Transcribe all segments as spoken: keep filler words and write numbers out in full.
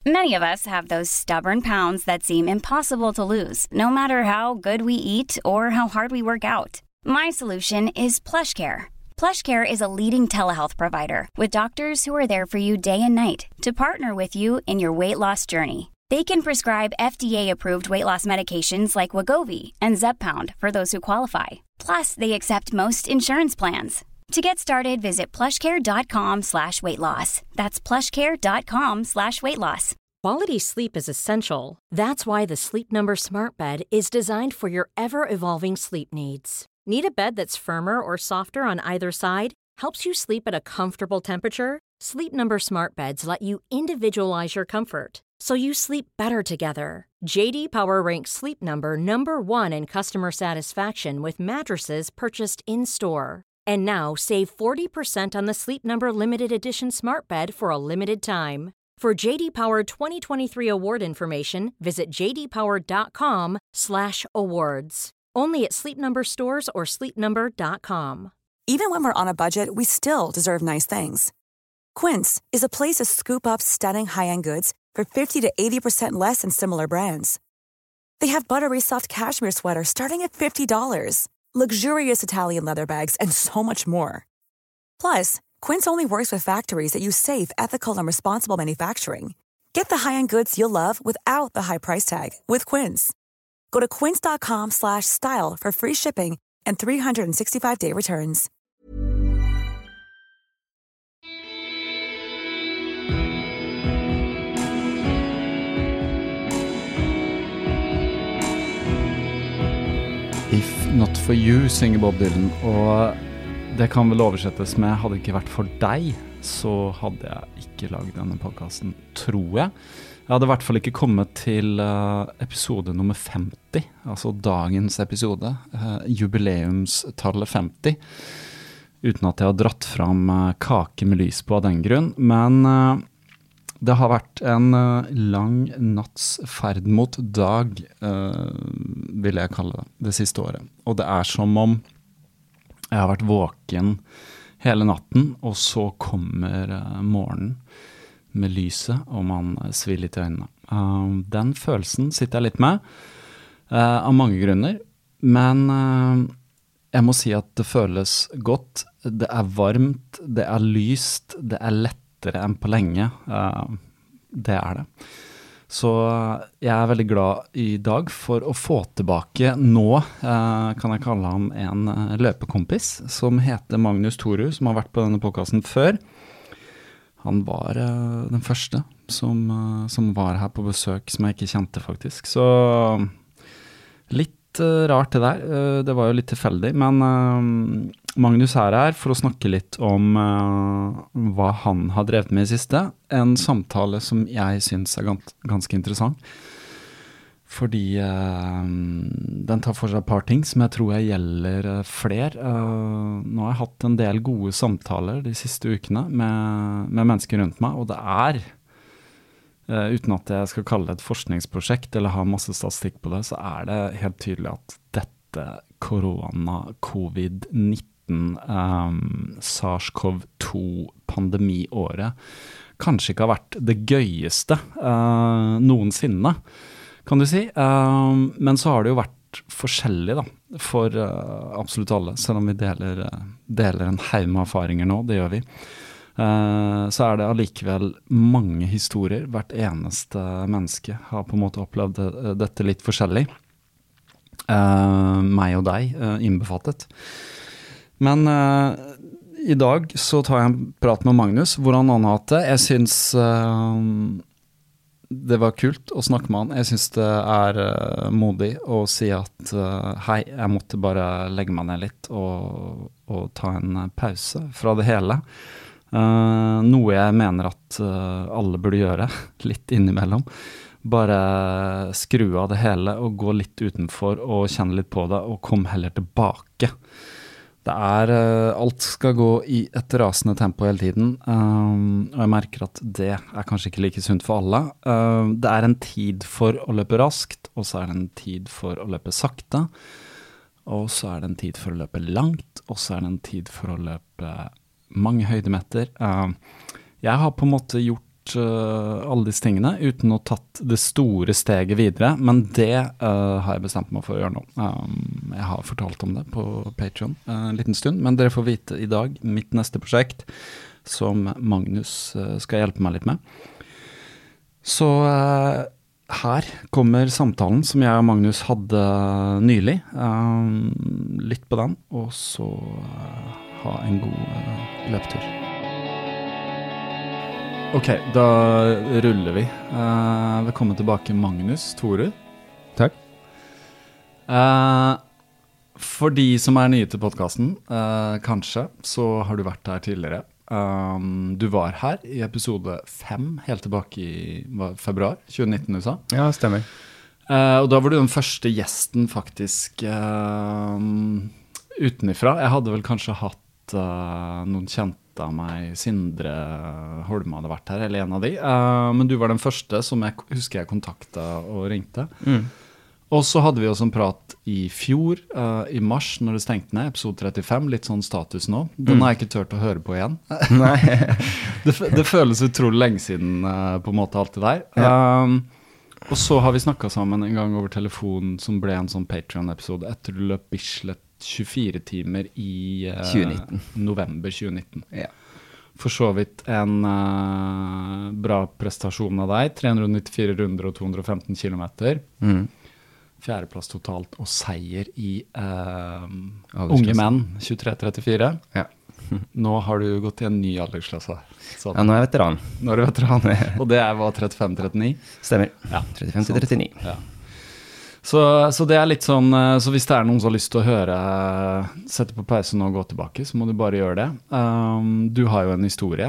Many of us have those stubborn pounds that seem impossible to lose, no matter how good we eat or how hard we work out. My solution is PlushCare. PlushCare is a leading telehealth provider with doctors who are there for you day and night to partner with you in your weight loss journey. They can prescribe F D A-approved weight loss medications like Wegovy and Zepbound for those who qualify. Plus, they accept most insurance plans. To get started, visit plushcare.com slash weight loss. That's plushcare.com slash weight loss. Quality sleep is essential. That's why the Sleep Number Smart Bed is designed for your ever-evolving sleep needs. Need a bed that's firmer or softer on either side? Helps you sleep at a comfortable temperature? Sleep Number Smart Beds let you individualize your comfort, so you sleep better together. J D Power ranks Sleep Number number one in customer satisfaction with mattresses purchased in-store. And now, save forty percent on the Sleep Number Limited Edition Smart Bed for a limited time. For J D Power twenty twenty-three award information, visit jdpower.com slash awards. Only at Sleep Number stores or sleep number dot com. Even when we're on a budget, we still deserve nice things. Quince is a place to scoop up stunning high-end goods for fifty to eighty percent less than similar brands. They have buttery soft cashmere sweaters starting at fifty dollars. Luxurious Italian leather bags, and so much more. Plus, Quince only works with factories that use safe, ethical, and responsible manufacturing. Get the high-end goods you'll love without the high price tag with Quince. Go to quince.com slash style for free shipping and three sixty-five day returns. If not for you, synger Bob Dylan, og det kan vel oversettes med hadde det ikke vært for deg, så hadde jeg ikke laget denne podcasten, tror jeg. Jeg hadde i hvert fall ikke kommet til uh, episode nummer femti, altså dagens episode, uh, jubileumstallet femti, uten at jeg har dratt fram uh, kake med lys på av den grunn, men uh, det har vært en uh, lang natts ferd mot dag, uh, vil jeg kalle det, det siste året. Og det er som om jeg har vært våken hele natten, og så kommer uh, morgenen med lyset, og man svir litt i øynene. Uh, den følelsen sitter jeg litt med, uh, av mange grunner, men uh, jeg må si at det føles godt, det er varmt, det er lyst, det er lett, enn på lenge, uh, det er det. Så jeg er veldig glad i dag for å få tilbake nå, uh, kan jeg kalle ham en uh, løpekompis, som heter Magnus Toru, som har vært på denne podcasten før. Han var uh, den første som, uh, som var her på besøk, som jeg ikke kjente faktisk. Så litt uh, rart det der, uh, det var jo litt tilfeldig, men uh, Magnus er her for å snakke litt om uh, hva han har drevet med i siste. En samtale som jeg synes er gans ganske interessant. Fordi uh, den tar for seg et par ting som jeg tror jeg gjelder uh, fler. Uh, nå har jeg hatt en del gode samtaler de siste ukene med, med mennesker rundt meg, og det er, uh, uten at jeg skal kalle det et forskningsprosjekt eller ha masse statistikk på det, så er det helt tydelig at dette korona, covid nitten, Um, SARS-CoV to pandemiåret kanskje ikke har vært det gøyeste uh, noensinne, kan du si. Uh, men så har det jo vært forskjellig da, for uh, absolutt alle, selv om vi deler, uh, deler en haug med erfaringer nå, det gjør vi. Uh, så er det allikevel mange historier, hvert eneste menneske har på en måte opplevd det, dette litt forskjellig. Uh, meg og deg uh, innbefattet. Men uh, i dag så tar jeg en prat med Magnus, hvordan han har hatt det. Jeg synes uh, det var kult å snakke med han. Jeg synes det er uh, modig å si at uh, hei, jeg måtte bare legge meg ned litt og, og ta en pause fra det hele. Uh, noe jeg mener at uh, alle burde gjøre, litt innimellom. Bare skru av det hele og gå litt utenfor og kjenne litt på det og komme heller tilbake. Det er, uh, alt skal gå i et rasende tempo hele tiden, um, og jeg merker at det er kanskje ikke like sunt for alle. Uh, det er en tid for å løpe raskt, og så er det en tid for å løpe sakte, og så er det en tid for å løpe langt, og så er det en tid for å løpe mange høydemeter. Uh, jeg har på en måte gjort uh, alle disse tingene uten å ha tatt det store steget videre, men det uh, har jeg bestemt meg for å gjøre nå. Um, jeg har fortalt om det på Patreon uh, en liten stund, men dere får vite i dag mitt neste prosjekt, som Magnus uh, skal hjelpe meg litt med. Så uh, her kommer samtalen som jeg og Magnus hadde nylig. Um, litt på den, og så uh, ha en god uh, løpetur. Ok, da ruller vi. Uh, velkommen tilbake, Magnus Tore. Takk. Uh, for de som er nye til podcasten, uh, kanskje, så har du vært her tidligere. Um, du var her i episode fem, helt tilbake i hva, februar tjue nitten, du sa? Ja, stemmer. Uh, og da var du den første gjesten faktisk uh, utenifra. Jeg hadde vel kanskje hatt uh, noen kjente av meg, Sindre Holme hadde vært her, eller en av de. Uh, men du var den første som jeg husker jeg kontaktet og ringte. Mm. Og så hadde vi også en prat i fjor, uh, i mars, når det stengte ned, episode trettifem, litt sånn status nå. Den Mm. har jeg ikke tørt å høre på igjen. Nei. det, det føles utrolig lenge siden, uh, på en måte, alt det der. Ja. Um, og så har vi snakket sammen en gang over telefon, som ble en sånn Patreon-episode, etter du løp Bislett tjuefire timer i uh, tjue nitten. november tjue nitten. Ja. For så vidt en uh, bra prestasjon av deg, tre hundre nittifire runder og to hundre femten kilometer. Mm. Fjerdeplass totalt og seier i uh, Aldersklasse. unge menn, tjuetre trettifire. Ja. Nå har du gått i en ny aldersklasse. Sånn. Ja, nå er jeg veteran. Nå er du veteran, og det er hva, trettifem trettini? Stemmer. Ja. trettifem til trettini. Ja. Så, så det er litt sånn, så hvis det er noen som har lyst til å høre, sette på pause nå og gå tilbake, så må du bare gjøre det. Um, du har jo en historie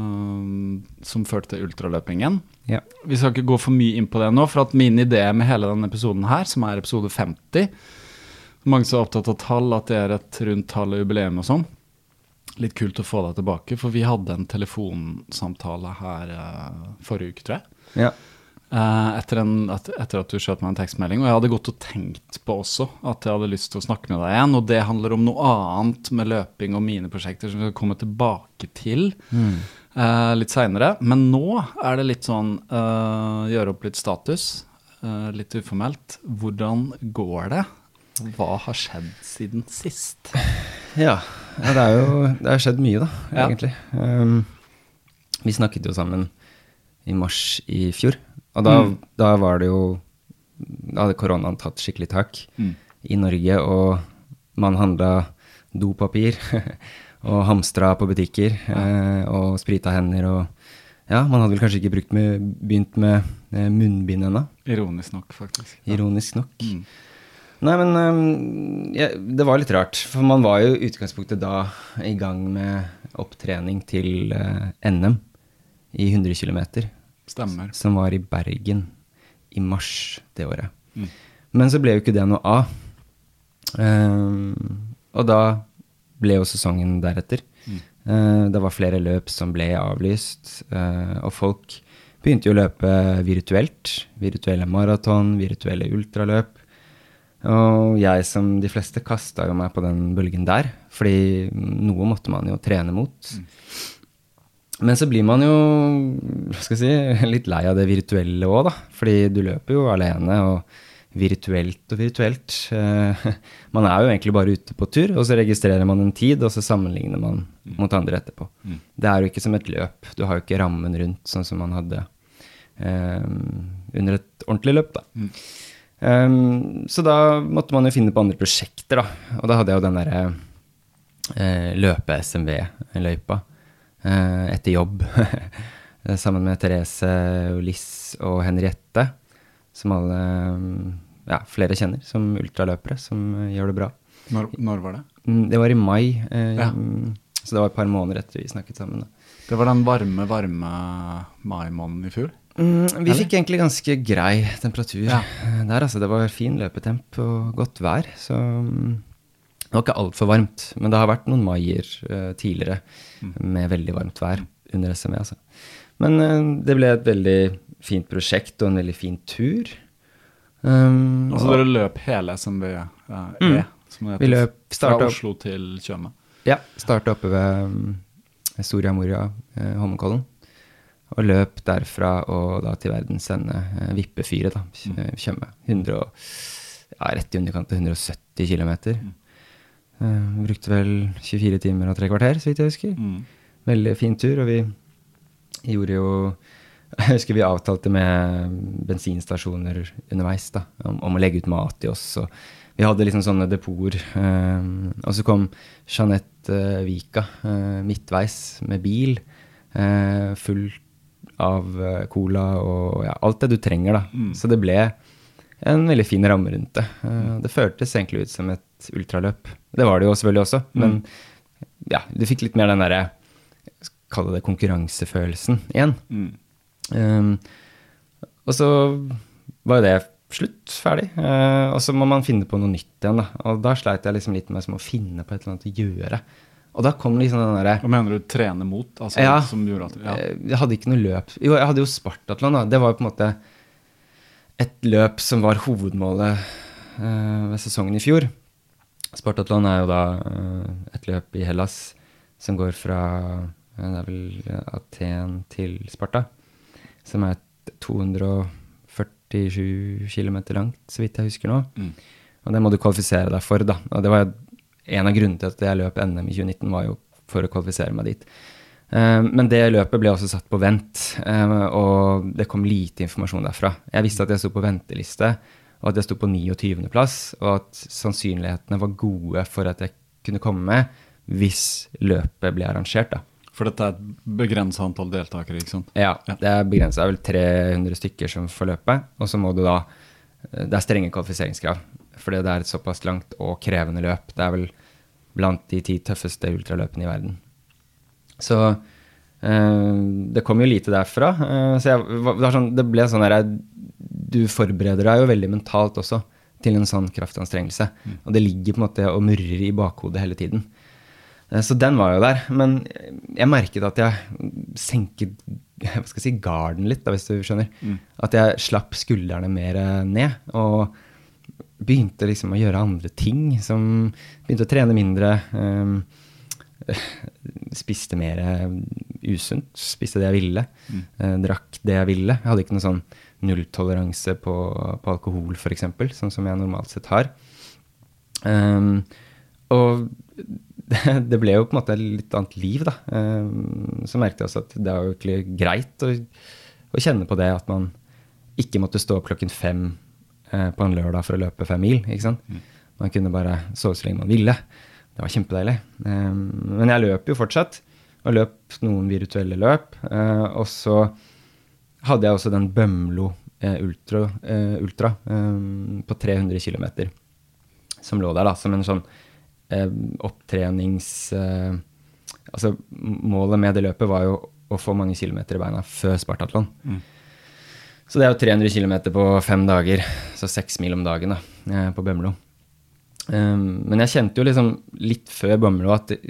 um, som førte til ultraløpingen. Ja. Vi skal ikke gå for mye inn på det nå, for at min idé med hele denne episoden her, som er episode femti, mange som er opptatt av tall, at det er et rundt tall og jubileum og sånn. Litt kult å få deg tilbake, for vi hadde en telefonsamtale her uh, forrige uke, tror jeg. Ja. Uh, etter, en, at, etter at du skjøt meg en tekstmelding, og jeg hadde gått og tenkt på også at jeg hadde lyst til å snakke med deg igjen, og det handler om noe annet med løping og mine prosjekter som vi skal komme tilbake til Mm. uh, litt senere, men nå er det litt sånn uh, gjøre opp litt status, uh, litt uformelt. Hvordan går det? Hva har skjedd siden sist? Ja. Ja, det er jo det har skjedd mye da, Ja. egentlig. Um, vi snakket jo sammen i mars i fjor, og da, Mm. da var det jo, da hadde koronaen tatt skikkelig tak Mm. i Norge, og man handlet dopapir, og hamstra på butikker, eh, og sprita hender, og ja, man hadde vel kanskje ikke brukt med, begynt med eh, munnbind ennå, Ironisk nok, faktisk. Ja. ironisk nok. Mm. Nei, men um, ja, det var litt rart, for man var jo i utgangspunktet da i gang med opptrening til uh, N M i hundre kilometer, Stemmer. som var i Bergen i mars det året. Mm. Men så ble jo ikke det noe av. Um, og da ble jo sesongen deretter. Mm. Uh, det var flere løp som ble avlyst, uh, og folk begynte jo å løpe virtuelt. Virtuelle maraton, virtuelle ultraløp. Og jeg som de fleste kastet jo meg på den bølgen der, fordi noe måtte man jo trene mot. Mm. Men så blir man jo, hva skal jeg si, litt lei av det virtuelle også da, fordi du løper jo alene og virtuelt og virtuelt. Eh, man er jo egentlig bare ute på tur, og så registrerer man en tid, og så sammenligner man Mm. mot andre etterpå. Mm. Det er jo ikke som et løp, du har jo ikke rammen rundt, sånn som man hadde eh, under et ordentlig løp da. Mm. Um, så da måtte man jo finne på andre prosjekter da, og da hadde jeg jo den der eh, løpe-S M V-løypa eh, etter jobb, sammen med Therese, Liss og Henriette, som alle, ja, flere kjenner som ultraløpere, som eh, gjør det bra. Når, når var det? Mm, det var i mai, eh, Ja. så det var et par måneder etter vi snakket sammen da. Det var den varme, varme mai-måneden i fjor. Mm, vi Eller? fikk egentlig ganske grei temperatur Ja. eh, der, altså. Det var fin løpetemp og godt vær, så mm, det var ikke alt for varmt. Men det har vært noen maier eh, tidligere Mm. med veldig varmt vær under S M V, altså. Men eh, det ble et veldig fint prosjekt og en veldig fin tur. Um, Altså og- dere løp hele S M V eh, Mm. E, som det Vi heter, løp, fra startet opp, Oslo til Tjøme. ja, startet oppe ved um, Soria Moria, eh, Holmenkollen. og løp derfra og da til verdens ende, eh, vippefyret da, Tjøme, hundre og, ja, rett i underkant til hundre og sytti kilometer. Mm. Eh, brukte vel tjuefire timer og tre kvarter, så vidt jeg husker. Mm. Veldig fin tur, og vi gjorde jo, jeg husker vi avtalte med bensinstasjoner underveis da, om, om å legge ut mat i oss, og vi hadde liksom sånne depoter, eh, og så kom Jeanette eh, Vika eh, midtveis med bil, eh, full av eh, cola og ja, alt det du trenger da. Mm. Så det ble en veldig fin ramme rundt det. Eh, det føltes egentlig ut som et ultraløp. Det var det jo selvfølgelig også, mm. men ja, du fikk litt mer den der, kall det konkurransefølelsen igjen. Mm. Um, og så var det slutt, ferdig. Uh, og så må man finne på noe nytt igjen da. Og da sleit jeg liksom litt med som å finne på et eller annet å gjøre. Og da kom liksom den der... Hva mener du, trene mot? Altså, ja, som gjorde at, ja. Jeg hadde ikke noe løp. Jo, jeg hadde jo Spartathlon da. Det var jo på en måte et løp som var hovedmålet uh, ved sesongen i fjor. Spartathlon er jo da uh, et løp i Hellas som går fra uh, det er vel Aten til Sparta, som er to hundre og førtisju kilometer langt, så vidt jeg husker nå. Mm. Og det må du kvalifisere deg for da. Og det var en av grunnene til at jeg løp N M i tjue nitten var jo for å kvalifisere meg dit. Uh, men det løpet ble også satt på vent, uh, og det kom lite informasjon derfra. Jeg visste at jeg stod på venteliste, og at jeg stod på niogtyvende plass, og at sannsynlighetene var gode for at jeg kunne komme med hvis løpet ble arrangert da. For dette er et begrenset antall deltakere, ikke sant? Ja, ja. Det er begrenset. Det er vel tre hundre stykker som får løpe, og så må du da, det er strenge kvalifiseringskrav, fordi det er et såpass langt og krevende løp. Det er vel blant de ti tøffeste ultraløpene i verden. Så eh, det kom jo lite derfra. Eh, så jeg, det, var sånn, det ble sånn der, du forbereder deg jo veldig mentalt også til en sånn kraftanstrengelse, mm. og det ligger på en måte og murrer i bakhodet hele tiden. Så den var jo der, men jeg merket at jeg senket, hva skal jeg si, garden litt da, hvis du skjønner. Mm. At jeg slapp skuldrene mer ned, og begynte liksom å gjøre andre ting, som begynte å trene mindre, um, spiste mer usunt, spiste det jeg ville, mm. uh, drakk det jeg ville. Jeg hadde ikke noen sånn nulltoleranse på, på alkohol, for eksempel, sånn som jeg normalt sett har. Um, og det, det ble jo på en måte et litt annet liv da. Um, så merkte jeg også at det var virkelig greit å, å kjenne på det at man ikke måtte stå opp klokken fem uh, på en lørdag for å løpe fem mil, ikke sant? Mm. Man kunne bare sove så lenge man ville. Det var kjempedeilig. Um, men jeg løp jo fortsatt, og løp noen virtuelle løp, uh, og så hadde jeg også den Bømlo uh, Ultra, uh, ultra um, på tre hundre kilometer, som lå der da, som en sånn Eh, opptrenings eh, altså målet med det løpet var jo å få mange kilometer i beina før Spartathlon. Mm. Så det er jo tre hundre kilometer på fem dager, så seks mil om dagen da, eh, på Bømlo. Um, men jeg kjente jo liksom litt før Bømlo at det,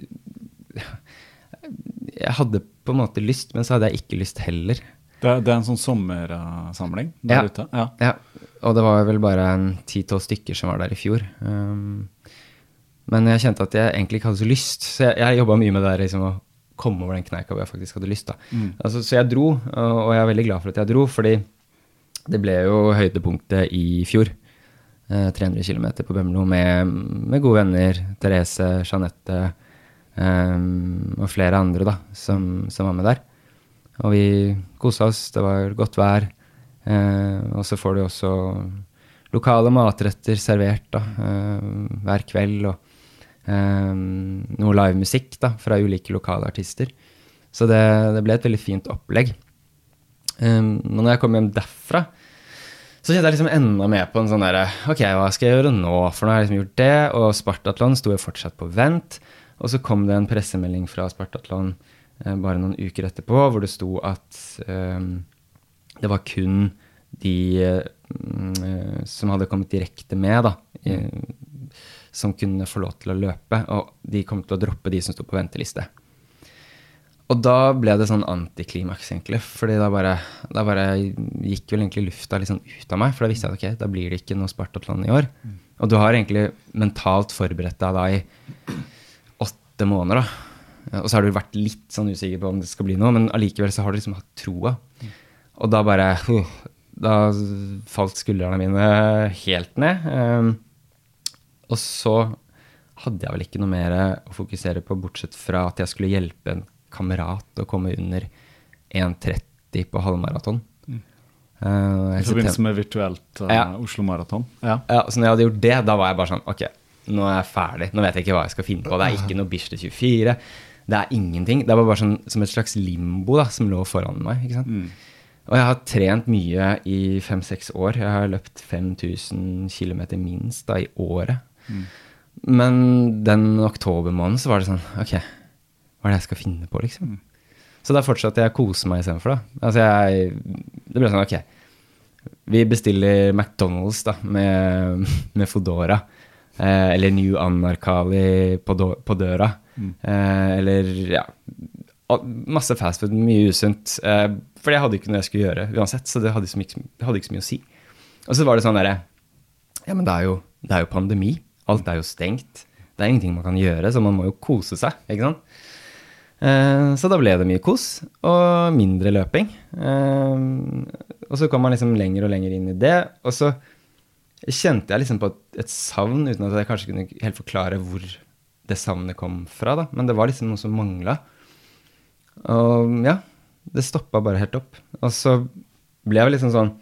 jeg hadde på en måte lyst, men så hadde jeg ikke lyst heller. Det er, det er en sånn sommersamling der ja, ute? Ja. Ja, og det var vel bare en ti-tolv stykker som var der i fjor. Um, Men jeg kjente at jeg egentlig ikke hadde så lyst, så jeg, jeg jobbet mye med det der, liksom, å komme over den kneika hvor jeg faktisk hadde lyst. Da. Mm. Altså, så jeg dro, og jeg er veldig glad for at jeg dro, fordi det ble jo høydepunktet i fjor. Eh, tre hundre kilometer på Bømlo med, med gode venner, Therese, Jeanette um, og flere andre da, som, som var med der. Og vi koset oss, det var godt vær, eh, og så får du også lokale matretter servert da, eh, hver kveld, og Um, noe live musikk da, fra ulike lokale artister. Så det, det ble et veldig fint opplegg. Um, når jeg kom hjem derfra, så kjente jeg liksom enda med på en sånn der, ok, hva skal jeg gjøre nå? For nå har jeg liksom gjort det, og Spartathlon stod jo fortsatt på vent, og så kom det en pressemelding fra Spartathlon eh, bare noen uker etterpå, hvor det sto at um, det var kun de uh, som hadde kommet direkte med da, i, som kunne få lov til å løpe, og de kom til å droppe de som stod på venteliste. Og da ble det sånn antiklimaks egentlig, fordi da bare, da bare gikk vel egentlig lufta litt sånn ut av meg, for da visste jeg at ok, da blir det ikke noe Spartathlon i år. Mm. Og du har egentlig mentalt forberedt deg da i åtte måneder da, Og så har du vært litt sånn usikker på om det skal bli noe, men allikevel så har du liksom hatt troa. Mm. Og da bare, uh, da falt skuldrene mine helt ned. Um, og så hadde jeg vel ikke noe mer å fokusere på, bortsett fra at jeg skulle hjelpe en kamerat å komme under en tretti på halvmaraton. Uh, I forbindelse med virtuelt uh, ja. Oslo Maraton. Ja. Ja, så når jeg hadde gjort det, da var jeg bare sånn, ok, nå er jeg ferdig. Nå vet jeg ikke hva jeg skal finne på. Det er ikke noe Bislett tjuefire. Det er ingenting. Det var bare sånn, som et slags limbo da, som lå foran meg. Ikke sant? Mm. Og jeg har trent mye i fem seks år. Jeg har løpt fem tusen kilometer minst da, i året. Mm. Men den oktobermåneden så var det sånn, ok, hva er det jeg skal finne på liksom? Mm. Så da fortsatte jeg å kose meg i stedet for da. Altså jeg, det ble sånn, ok, vi bestiller McDonald's da, med, med Foodora, eh, eller New Anarkali på, do, på døra, mm. eh, eller ja, masse fastfood, mye usunt, eh, for jeg hadde ikke noe jeg skulle gjøre uansett, så det hadde, ikke, det hadde ikke så mye å si. Og så var det sånn der, ja, men det er jo, det er jo pandemi, alt er jo stengt, det er ingenting man kan gjøre, så man må jo kose seg, ikke sant? Så da ble det mye kos og mindre løping. Og så kom man liksom lenger og lenger inn i det. Og så kjente jeg liksom på et savn, uten at jeg kanskje kunne helt forklare hvor det savnet kom fra da. Men det var liksom noe som manglet. Og ja, det stoppet bare helt opp. Og så ble jeg liksom sånn,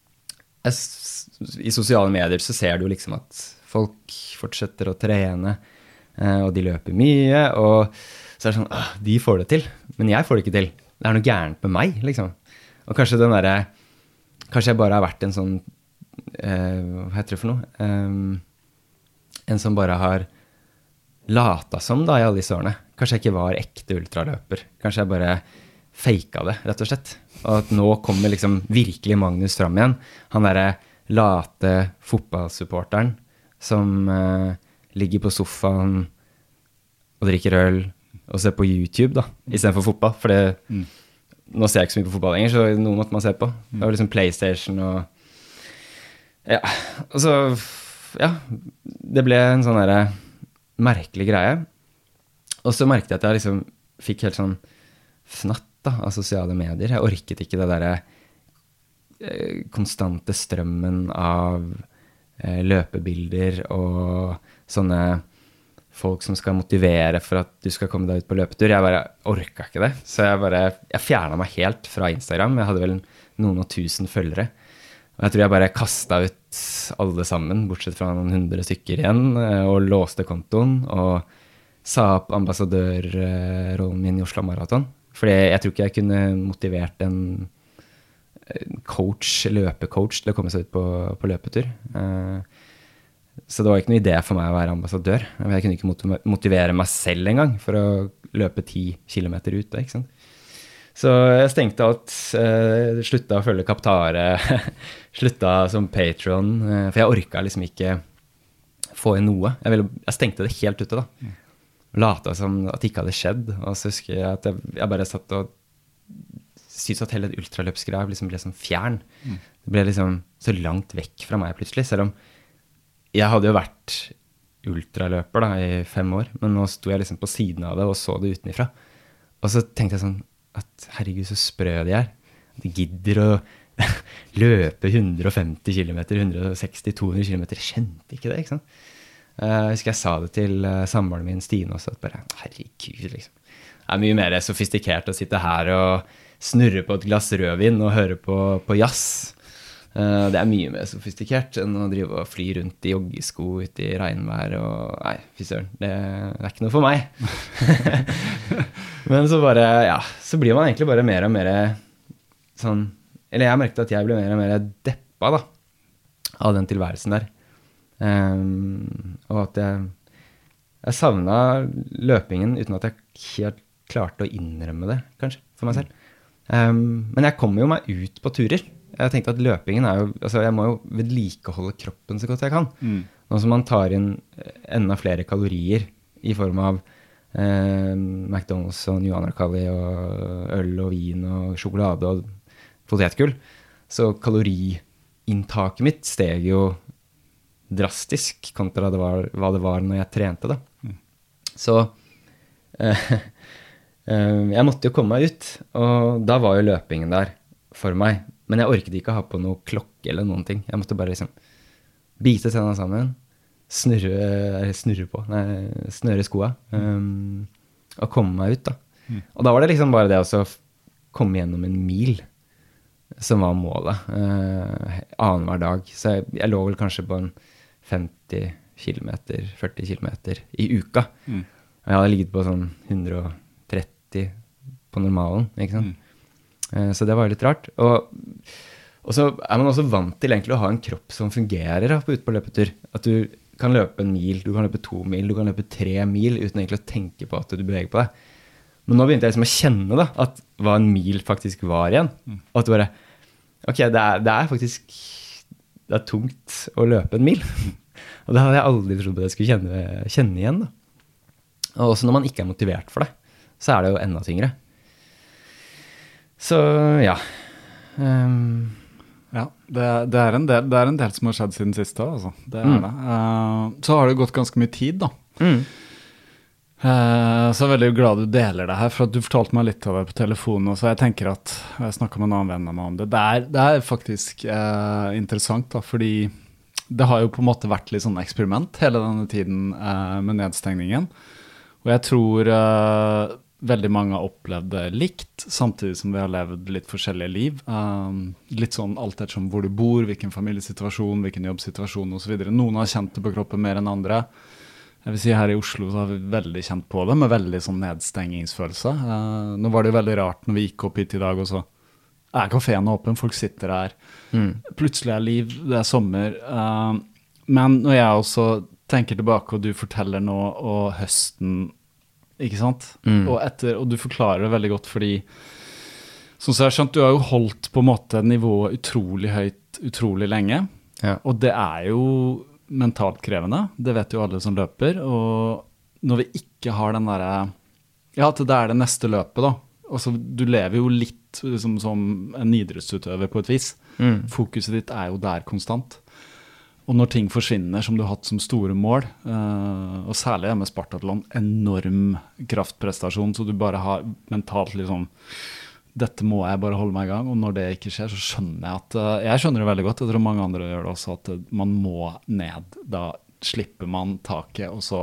jeg, i sosiale medier så ser du liksom at folk fortsetter å trene, og de løper mye, og så er det sånn, ah, de får det til, men jeg får det ikke til. Det er noe gærent med meg, liksom. Og kanskje den der, kanskje jeg bare har vært en sånn, eh, hva heter det for noe? Um, en som bare har lata som da i alle disse årene. Kanskje jeg ikke var ekte ultraløper. Kanskje jeg bare faket det, rett og slett. Og at nå kommer liksom virkelig Magnus fram igjen. Han der late fotballsupporteren som eh, ligger på sofaen og drikker øl, og se på YouTube da, i stedet for fotball, for det, mm. nå ser jeg ikke så mye på fotball lenger, så noe måtte man se på. Det var liksom PlayStation og, ja, og så, ja, det ble en sånn der merkelig greie. Og så merket jeg at jeg liksom fikk helt sånn fnatt da, av sosiale medier. Jeg orket ikke det der eh, konstante strømmen av eh, løpebilder og sånne folk som skal motivere for at du skal komme deg ut på løpetur. Jeg bare orket ikke det. Så jeg bare, jeg fjernet meg helt fra Instagram. Jeg hadde vel noen og tusen følgere. Og jeg tror jeg bare kastet ut alle sammen, bortsett fra noen hundre stykker igjen, og låste kontoen, og sa opp ambassadørrollen min i Oslo Maraton. Fordi jeg tror ikke jeg kunne motivert en coach, løpecoach, til å komme seg ut på, på løpetur. Så det var ikke noe idé for meg å være ambassadør. Jeg kunne ikke motivere meg selv engang for å løpe ti kilometer ut. Ikke sant? Så jeg stengte alt, eh, slutta å følge Kaptare, slutta som Patreon, eh, for jeg orket liksom ikke få inn noe. Jeg, ville, jeg stengte det helt ute da. Lata som at det ikke hadde skjedd. Og så husker jeg at jeg, jeg bare satt og syntes at hele ultraløpsgreia liksom ble sånn fjern. Det ble liksom så langt vekk fra meg plutselig, selv om jeg hadde jo vært ultraløper da, i fem år, men nå sto jeg liksom på siden av det og så det utenifra. Og så tenkte jeg sånn, at herregud, så sprø de er. De gidder å løpe hundre og femti kilometer, hundre og seksti, to hundre kilometer. Jeg kjente ikke det, ikke sant? Jeg husker jeg sa det til samboeren min, Stine, også, at bare, herregud, liksom. Det er mye mer sofistikert å sitte her og snurre på et glass rødvin og høre på, på jazz. Det er mye mer sofistikert enn å drive og fly rundt i joggesko ute i regnvær og, nei, fy søren, det, det er ikke noe for meg. Men så bare, ja, så blir man egentlig bare mer og mer sånn, eller jeg merket at jeg ble mer og mer deppa da, av den tilværelsen der. Um, og at jeg, jeg savnet løpingen uten at jeg helt klarte å innrømme det, kanskje, for meg selv. Um, men jeg kommer jo meg ut på turer. Jeg tenkte at løpingen er jo, altså jeg må jo vedlikeholde kroppen så godt jeg kan. Mm. Nå som man tar inn enda flere kalorier i form av eh, McDonald's og New Anarkali og øl og vin og sjokolade og potetgull. Så kaloriinntaket mitt steg jo drastisk kontra det var, hva det var når jeg trente da. Mm. Så Jeg måtte jo komme meg ut, og da var jo løpingen der for meg. Men jeg orket ikke å ha på noe klokke eller noen ting. Jeg måtte bare liksom bite tennene sammen, snurre, snurre på, nei, snøre skoa, um, og komme meg ut da. Mm. Og da var det liksom bare det å komme gjennom en mil som var målet, uh, annen hver dag. Så jeg, jeg lå vel kanskje på en femti kilometer, førti kilometer i uka. Mm. Og jeg hadde ligget på sånn hundre og tretti på normalen, ikke sant? Mm. Uh, så det var jo litt rart. Og, og så er man også vant til egentlig å ha en kropp som fungerer da, på ute på løpetur. At du kan løpe en mil, du kan løpe to mil, du kan løpe tre mil uten egentlig å tenke på at du beveger på deg. Men nå begynte jeg liksom å kjenne da, at hva en mil faktisk var igjen. Mm. Og at det bare, ok, det er, det er faktisk, det er tungt å løpe en mil. Og det hadde jeg aldri trodd at jeg skulle kjenne, kjenne igjen da. Og også når man ikke er motivert for det, så er det jo enda tyngre. Så ja. Um, ja, det, det, er en del, det er en del som har skjedd siden siste, altså. Det er mm. det. Uh, så har det gått ganske mye tid da. Mm. Uh, så jeg er veldig glad du deler det her, for at du fortalte meg litt av det på telefonen, og så jeg tenker at, jeg snakket med en annen venn av meg om det, det er, det er faktisk uh, interessant da, fordi det har jo på en måte vært litt sånn eksperiment hele denne tiden uh, med nedstengningen, og jeg tror uh, veldig mange har opplevd det likt, samtidig som vi har levd litt forskjellige liv, um, litt sånn alt ettersom hvor du bor, hvilken familiesituasjon, hvilken jobbsituasjon og så videre. Noen har kjent det på kroppen mer enn andre. Jeg vil si her i Oslo så har vi veldig kjent på det, med veldig sånn nedstengingsfølelse. Uh, nå var det jo veldig rart når vi gikk opp hit i dag, og så er kaféen åpen, folk sitter her. Mm. Plutselig er liv, det er sommer. Uh, men når jeg også tenker tilbake, og du forteller nå, og høsten, ikke sant? Mm. Og, etter, og du forklarer det veldig godt, fordi som så jeg har skjønt, du har jo holdt på en måte nivået utrolig høyt, utrolig lenge. Ja. Og det er jo mentalt krevende, det vet jo alle som løper, og når vi ikke har den der, ja, at det er det neste løpet da, altså du lever jo litt liksom, som en idrettsutøver på et vis, mm. fokuset ditt er jo der konstant, og når ting forsvinner som du har hatt som store mål, uh, og særlig med Spartathlon, enorm kraftprestasjon, så du bare har mentalt liksom, dette må jeg bare holde meg i gang, og når det ikke skjer, så skjønner jeg at, uh, jeg skjønner det veldig godt, jeg tror mange andre gjør det også, at uh, man må ned, da slipper man taket, og så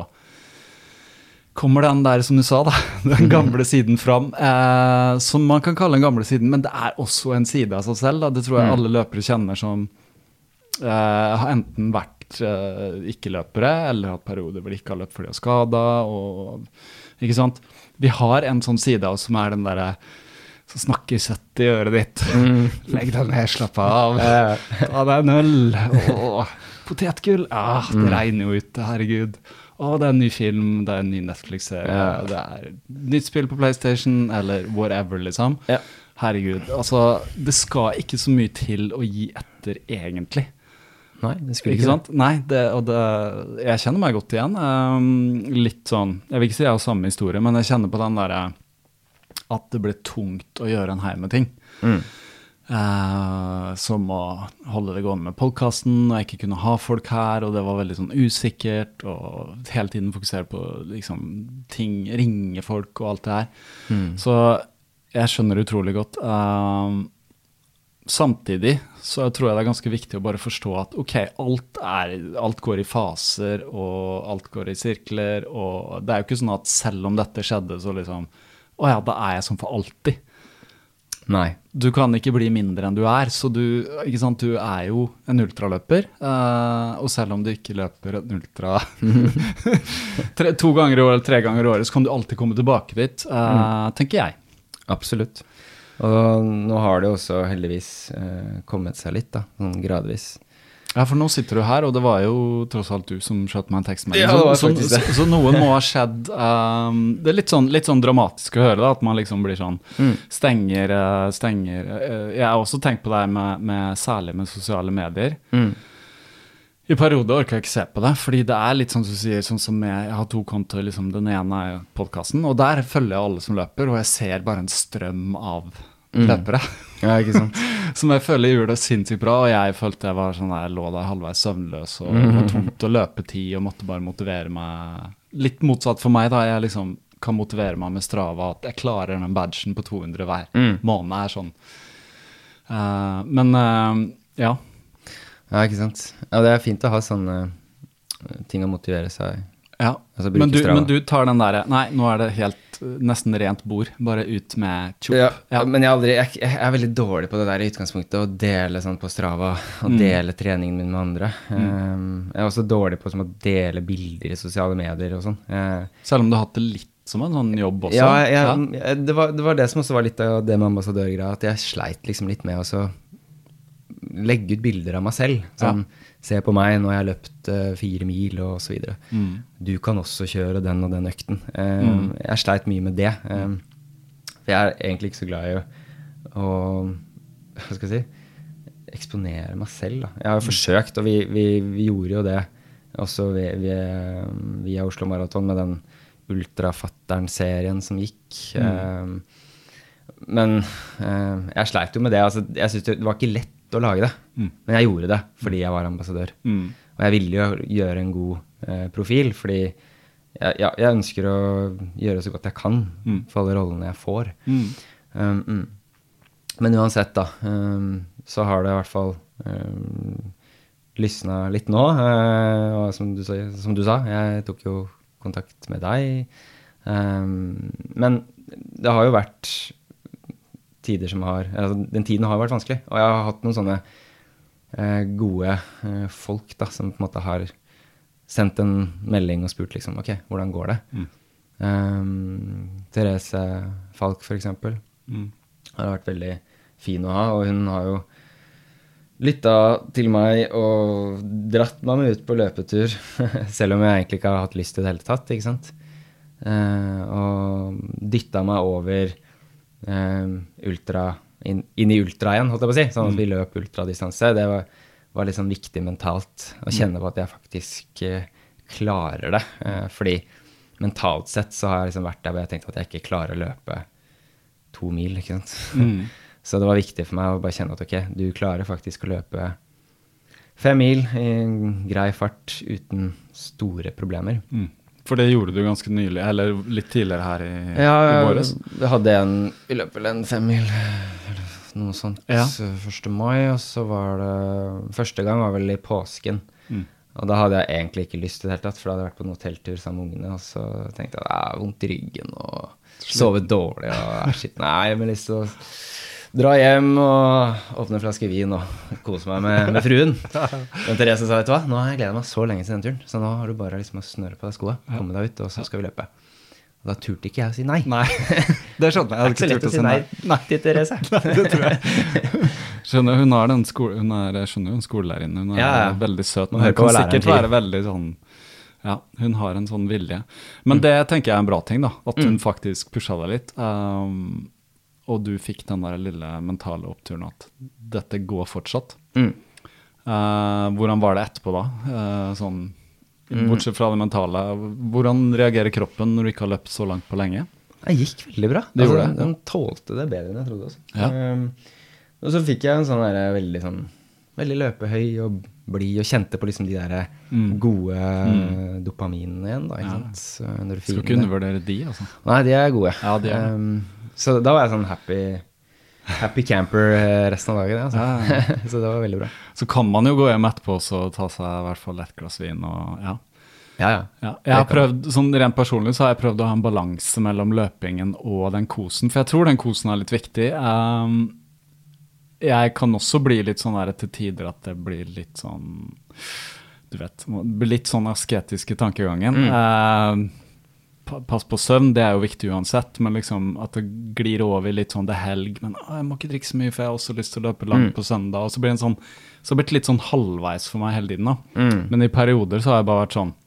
kommer den der, som du sa da, den gamle siden fram, uh, som man kan kalle den gamle siden, men det er også en side av seg selv, da. Det tror jeg alle løpere kjenner som Uh, har enten vært uh, ikke-løpere, eller hatt perioder hvor de ikke har løpt fordi de har skadet, og, ikke sant? Vi har en sånn side av oss som er den der som snakker søtt i øret ditt. Mm. Legg deg ned, slapp av. Ta deg en øl. Åh, potetgull. Ah, det mm. regner jo ut, herregud. Åh, det er en ny film, det er en ny Netflix-serie, ja. Det er nytt spill på PlayStation, eller whatever, liksom. Ja. Herregud, altså, det skal ikke så mye til å gi etter, egentlig. Nei, det skulle ikke, ikke sant? Nei, det, og det, jeg kjenner meg godt igjen. Um, litt sånn, jeg vil ikke si jeg har samme historie, men jeg kjenner på den der at det ble tungt å gjøre en heime ting. Mm. Uh, som å holde det gående med podcasten, og jeg ikke kunne ha folk her, og det var veldig sånn usikkert, og hele tiden fokusere på liksom, ting, ringe folk og alt det her. Mm. Så jeg skjønner utrolig godt. Uh, Samtidig så tror jeg det er ganske viktig å bare forstå at ok, alt, er, alt går i faser, og alt går i sirkler, og det er jo ikke sånn at selv om dette skjedde, så liksom, å ja, da er jeg sånn for alltid. Nei. Du kan ikke bli mindre enn du er, så du, ikke sant, du er jo en ultraløper, uh, og selv om du ikke løper en ultra tre, to ganger i år eller tre ganger i året, så kan du alltid komme tilbake dit, uh, mm. tenker jeg. Absolutt. Og nå har det også heldigvis eh, kommet seg litt da, sånn gradvis. Ja, for nå sitter du her, og det var jo tross alt du som skjøtte meg en tekstmelding. Ja, det var faktisk det. Så, så noen må ha skjedd, um, det er litt sånn, litt sånn dramatisk å høre da, at man liksom blir sånn, mm. stenger, uh, stenger. Uh, jeg har også tenkt på det med, med særlig med sosiale medier. Mm. I perioder orker jeg ikke se på det, fordi det er litt sånn som du sier, sånn som jeg, jeg har to kontoer, liksom, den ene er podcasten, og der følger jeg alle som løper, og jeg ser bare en strøm av mm. løpere. Ja, ikke sant? Som jeg føler gjorde det sinnssykt bra, og jeg følte jeg var sånn der, lå der halvveis søvnløs, og mm. var tomt å løpe tid, og måtte bare motivere meg. Litt motsatt for meg da, jeg liksom kan motivere meg med Strava, at jeg klarer den badgen på to hundre hver Mm. måned er sånn. Uh, men uh, ja. Ja, ikke sant. Ja, det er fint å ha sånne ting å motivere seg. Ja, Altså, bruke men, du, Strava. men du tar den der, nei, nå er det helt uh, nesten rent bord, bare ut med tjopp. Ja, Ja. men jeg er, aldri, jeg, jeg er veldig dårlig på det der i utgangspunktet, å dele sånn på Strava, og Mm. dele treningen min med andre. Um, jeg er også dårlig på som, å dele bilder i sosiale medier og sånn. Uh, Selv om du har hatt det litt som en sånn jobb også. ja, jeg, jeg, det, var, det var det som også var litt av det med ambassadørgreia, at jeg sleit liksom litt med å så legge ut bilder av meg selv. Sånn, se på meg, nå har jeg løpt uh, fire mil og så videre. Mm. Du kan også kjøre den og den økten. Um, Mm. Jeg sleit mye med det. Um, for jeg er egentlig ikke så glad i å, å hva skal jeg si, eksponere meg selv. Da. Jeg har jo forsøkt, og vi, vi, vi gjorde jo det også via, via, via Oslo Marathon med den Ultrafatteren-serien som gikk. Mm. Um, men um, jeg sleit jo med det. Altså, jeg synes det var ikke lett å lage det, Mm. men jeg gjorde det fordi jeg var ambassadør. Mm. Og jeg ville jo gjøre en god eh, profil, fordi jeg, ja, jeg ønsker å gjøre så godt jeg kan Mm. for alle rollene jeg får. Mm. Um, mm. Men uansett da, um, så har det i hvert fall um, lysna litt nå. Uh, og som du, sa- som du sa, jeg tok jo kontakt med deg. Um, men det har jo vært tider som har, altså den tiden har vært vanskelig, og jeg har hatt noen sånne eh, gode eh, folk da, som på en måte har sendt en melding og spurt liksom, ok, hvordan går det? Mm. Um, Therese Falk for eksempel, Mm. har vært veldig fin å ha, og hun har jo lyttet til meg og dratt meg med ut på løpetur, selv om jeg egentlig ikke har hatt lyst til det hele tatt, ikke sant? Eh, og dyttet meg over Um, ultra, inn, inn i ultra igjen, holdt jeg på å si, sånn at vi løp ultradistanse. Det var, var litt sånn viktig mentalt å kjenne på at jeg faktisk uh, klarer det, uh, fordi mentalt sett så har jeg liksom vært der hvor jeg tenkte at jeg ikke klarer å løpe to mil, ikke sant? Mm. Så det var viktig for meg å bare kjenne at ok, du klarer faktisk å løpe fem mil i en grei fart uten store problemer. Mm. For det gjorde du ganske nylig, eller litt tidligere her i, Ja, i våres. jeg hadde en, vi løp vel en fem mil, eller noe sånt, Ja. første mai, og så var det, første gang var vel i påsken, Mm. og da hadde jeg egentlig ikke lyst til det hele tatt, for da hadde jeg vært på en hotelltur sammen med ungene, og så tenkte jeg, det er vondt i ryggen, og sovet dårlig, og er shit, nei, jeg har lyst til å dra hjem og åpne en flaske vin og kose meg med, med fruen. Men Therese sa, vet du hva, nå har jeg gledet meg så lenge til den turen, så nå har du bare liksom å snøre på deg skoene, komme deg ut, og så skal vi løpe. Og da turte ikke jeg å si nei. Nei, det skjønner jeg. Jeg Det er hadde ikke så ikke lett turt å si nei, nei til Therese. Det tror jeg. Skjønner, hun har den skole, hun er, jeg skjønner jo en skolelærerinne, hun er Ja, ja. veldig søt, Man men hører hun på kan hva læreren sikkert sier. være veldig sånn, ja, hun har en sånn vilje. Men det tenker jeg er en bra ting da, at hun Mm. faktisk pushet deg litt, um, og du fikk den der lille mentale oppturen at dette går fortsatt. Mm. Uh, hvordan var det etterpå da? Uh, sånn, Mm. bortsett fra det mentale, hvordan reagerer kroppen når du ikke har løpt så langt på lenge? Det gikk veldig bra. Det gjorde altså, det, ja. Den tålte det bedre enn jeg trodde også. Ja. Um, og så fikk jeg en sånn der, veldig sånn, veldig løpehøy og blid, og kjente på liksom de der Mm. gode Mm. dopaminene igjen da, ikke Ja. sant? Så Skal endorfinene. ikke undervurdere de, altså. Nei, de er gode. Ja, de er det. Um, så da var jeg sånn happy, happy camper eh, resten av dagen, altså. Ja, ja. Så det var veldig bra. Så kan man jo gå hjem etterpå og ta seg i hvert fall et glass vin og ja. Ja, ja. Ja, jeg har Det kan prøvd, sånn rent personlig så har jeg prøvd å ha en balanse mellom løpingen og den kosen, for jeg tror den kosen er litt viktig. Um, jeg kan også bli litt sånn der til tider at det blir litt sånn, du vet, blir litt sånn asketiske tankegangen. Mm. Um, pa- pass på søvn, det er jo viktig uansett, men liksom at det glir over litt sånn, det er helg, men å, jeg må ikke drikke så mye, for jeg har også lyst til å løpe langt Mm. på søndag, og så blir det en sånn, så blir det litt sånn halvveis for meg hele tiden da. Mm. Men i perioder så har jeg bare vært sånn,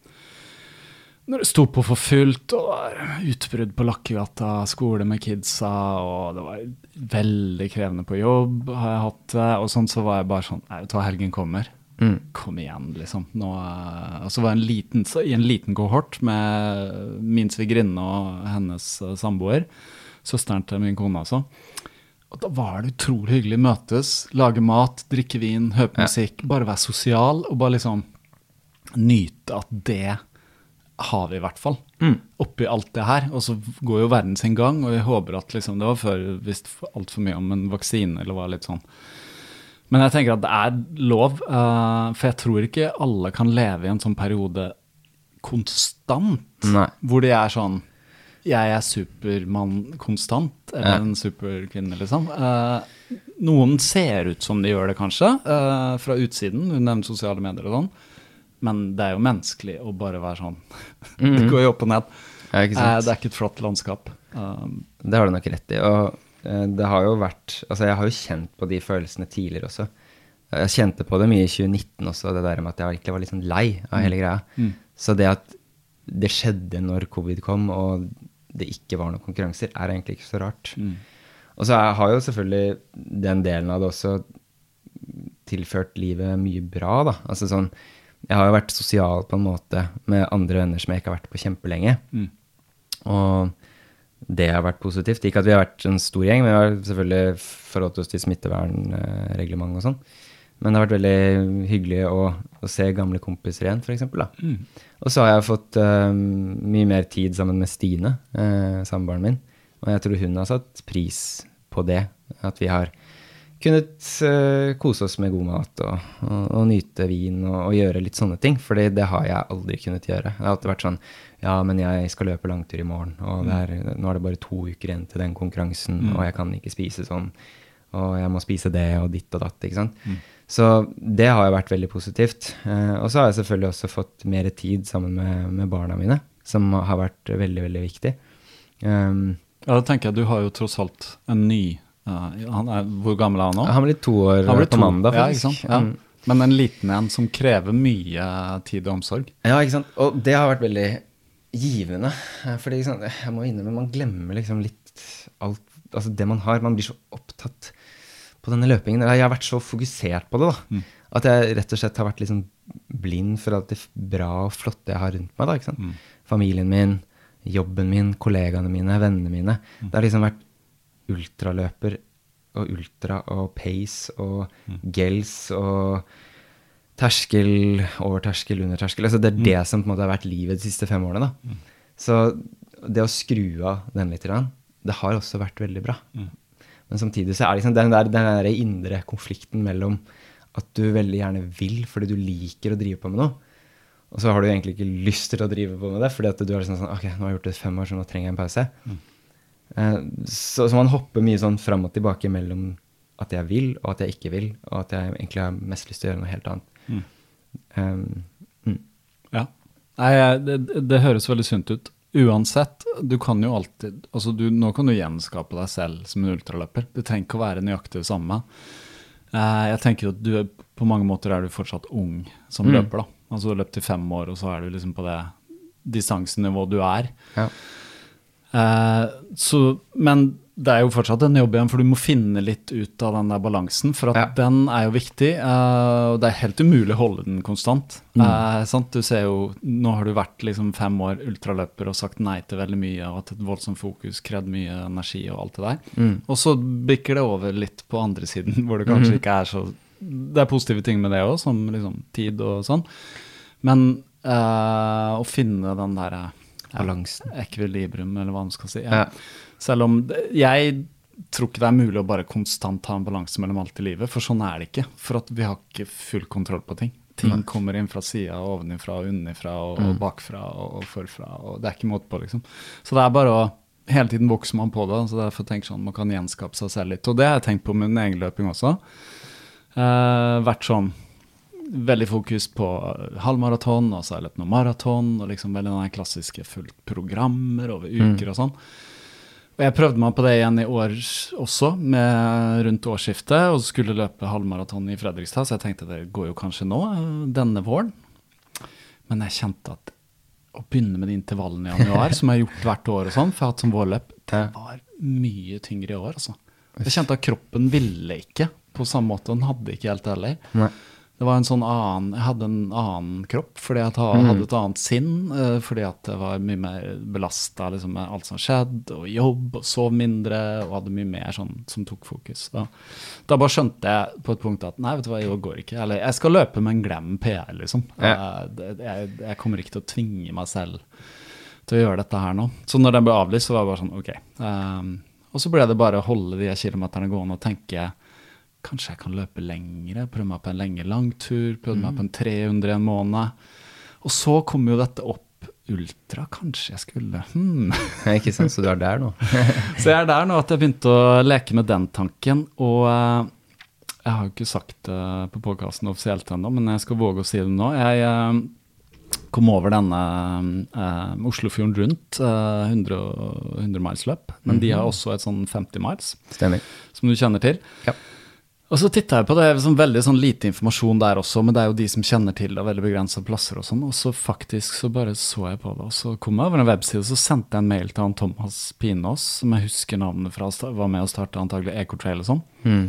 når det sto på for fullt, og var utbrudd på Lakkegata, skole med kidsa, og det var veldig krevende på jobb, har jeg hatt det, og sånn så var jeg bare sånn, nei, vet du hva, helgen kommer. Mm. Kom igjen, liksom. Nå, eh, og så var jeg en liten, så, i en liten kohort med min svigerinne og hennes eh, samboer, søsteren til min kone altså. Og da var det utrolig hyggelig møtes, lage mat, drikke vin, høre på Ja. musikk, bare være sosial, og bare liksom nyte at det har vi i hvert fall, Mm. oppi alt det her. Og så går jo verden sin gang, og jeg håper at liksom, det var før visst alt for mye om en vaksine, eller var litt sånn. Men jeg tenker at det er lov, uh, for jeg tror ikke alle kan leve i en sånn periode konstant, Nei. hvor de er sånn, jeg er supermann konstant, eller Ja. en superkvinne, liksom. Uh, noen ser ut som de gjør det, kanskje, uh, fra utsiden, du nevner sosiale medier og sånn, men det er jo menneskelig å bare være sånn. Mm. Det går jo opp og ned. Ja, ikke Uh, sant? det er ikke et flott landskap. Um, Det har du nok rett i, og eh, det har jo vært, altså jeg har jo kjent på de følelsene tidligere også. Jeg kjente på det mye i tjue nitten også, det der med at jeg egentlig var litt sånn lei av hele greia. Mm. Så det at det skjedde når covid kom, og det ikke var noen konkurranser, er egentlig ikke så rart. Mm. Og så er, har jo selvfølgelig den delen av det også tilført livet mye bra, da. Altså sånn, jeg har jo vært sosial på en måte med andre venner som jeg ikke har vært på kjempelenge. Mm. Og det har vært positivt. Ikke at vi har vært en stor gjeng, men vi har selvfølgelig forholdt oss til smittevernreglement og sånn. Men det har vært veldig hyggelig å, å se gamle kompiser igjen, for eksempel, da. Mm. Og så har jeg fått um, mye mer tid sammen med Stine, uh, samboeren min. Og jeg tror hun har satt pris på det, at vi har kunnet uh, kose oss med god mat og, og, og nyte vin og, og gjøre litt sånne ting, for det har jeg aldri kunnet gjøre. Det har alltid vært sånn, ja, men jeg skal løpe langtur i morgen, og det er, nå er det bare to uker igjen til den konkurransen, Mm. og jeg kan ikke spise sånn, og jeg må spise det og ditt og datt, ikke sant? Mm. Så det har jo vært veldig positivt. Eh, og så har jeg selvfølgelig også fått mer tid sammen med, med barna mine, som har vært veldig, veldig viktig. Um, Ja, da tenker jeg, du har jo tross alt en ny, uh, han er, hvor gammel er han nå? han blir to år Han blir på to. mandag, Ja, faktisk. ikke sant? Ja. Mm. Men en liten en som krever mye tid og omsorg. Ja, ikke sant? Og det har vært veldig givende. eh, Fordi ikke sant, jeg må innrømme, man glemmer liksom litt alt, altså det man har. Man blir så opptatt på denne løpingen. Jeg har vært så fokusert på det da, Mm. at jeg rett og slett har vært liksom blind for alt det f- bra og flotte jeg har rundt meg da, ikke sant? Mm. Familien min, jobben min, kollegaene mine, vennene mine. Det har liksom vært ultraløper og ultra og pace og gels og terskel, over terskel, under terskel. Altså det er det som på en måte har vært livet de siste fem årene da. Så det å skru av den litt, grann, det har også vært veldig bra. Men samtidig så er det liksom den der, den der indre konflikten mellom at du veldig gjerne vil fordi du liker å drive på med noe, og så har du egentlig ikke lyst til å drive på med det, fordi at du er liksom sånn, ok, nå har jeg gjort det i fem år, så nå trenger jeg en pause. Mm. Eh, så, så man hopper mye sånn frem og tilbake mellom at jeg vil, og at jeg ikke vil, og at jeg egentlig har mest lyst til å gjøre noe helt annet. Mm. Um, mm. Ja. Nei, det, det høres veldig sunt ut. Uansett, du kan jo alltid, altså du, nå kan du gjenskape deg selv som en ultraløper. Det trenger ikke å være nøyaktig det samme. Eh, jeg tenker jo at du er, på mange måter er du fortsatt ung som Mm. løper da. Altså du har løpt i fem år, og så er du liksom på det distansenivå du er. Ja. Eh, så, men det er jo fortsatt en jobb igjen, for du må finne litt ut av den der balansen, for at Ja. den er jo viktig, eh, og det er helt umulig å holde den konstant. Mm. Eh, sant? Du ser jo, nå har du vært liksom fem år ultraløper og sagt nei til veldig mye, og hatt et voldsomt fokus, kredd mye energi og alt det der. Mm. Og så bikker det over litt på andre siden, hvor det kanskje Mhm. ikke er så, det er positive ting med det også, som liksom tid og sånn. Men eh, å finne den der ja, Balansen. ekvilibrium, eller hva man skal si. Ja. Ja. Selv om det, jeg tror ikke det er mulig å bare konstant ha en balanse mellom alt i livet, for sånn er det ikke. For at vi har ikke full kontroll på ting. Ting Nei. kommer inn fra siden, ovenifra, og underifra, og, Mm. og bakfra, og, og forfra, og det er ikke måte på, liksom. Så det er bare å, hele tiden vokser man på det, så derfor tenker jeg sånn, man kan gjenskape seg selv litt. Og det har jeg tenkt på med min egen løping også. Eh, vært sånn, veldig fokus på halvmaraton, og så har jeg løpt noen maraton, og liksom veldig den klassiske fullt programmer over uker Mm. og sånn. Og jeg prøvde meg på det igjen i år også, med rundt årsskiftet, og skulle løpe halvmaraton i Fredrikstad, så jeg tenkte det går jo kanskje nå, denne våren. Men jeg kjente at å begynne med de intervallene i januar, som jeg har gjort hvert år og sånn, for jeg har hatt som vårløp, det var mye tyngre i år, altså. Jeg kjente at kroppen ville ikke på samme måte, den hadde ikke helt heller. Nei. det var en sånn annen, jeg hadde en annen kropp, fordi jeg hadde et annet sinn, uh, fordi at det var mye mer belastet liksom, med alt som skjedde, og jobb, og sov mindre, og hadde mye mer sånn som tok fokus. Da, da bare skjønte jeg på et punkt at, nei, vet du hva, jeg går ikke. Eller, jeg skal løpe, men glem P R, liksom. Ja. Uh, jeg, jeg kommer ikke til å tvinge meg selv til å gjøre dette her nå. Så når den ble avlyst, så var det bare sånn, ok. Um, og så ble det bare å holde de kilometerne gående og tenke, kanskje jeg kan løpe lengre, prøve meg på en lenge langtur, prøve meg på en tre hundre en måned. Og så kom jo dette opp ultra, kanskje jeg skulle. Hmm. Ikke sant, så du er der nå. Så jeg er der nå at jeg begynte å leke med den tanken, og uh, jeg har jo ikke sagt det uh, på podcasten offisielt ennå, men jeg skal våge å si det nå. Jeg uh, kom over denne uh, Oslofjorden rundt, uh, hundre, hundre miles løp, men mm-hmm. de har også et sånn femti miles. Stemmer. Som du kjenner til. Ja. Og så tittet jeg på det, det er sånn veldig sånn lite informasjon der også, men det er jo de som kjenner til det, veldig begrenset plasser og sånn, og så faktisk så bare så jeg på det, og så kom jeg over en webside, og så sendte jeg en mail til han Thomas Pinås, som jeg husker navnet fra, var med å starte antagelig Eco-Trail og sånn. Mm.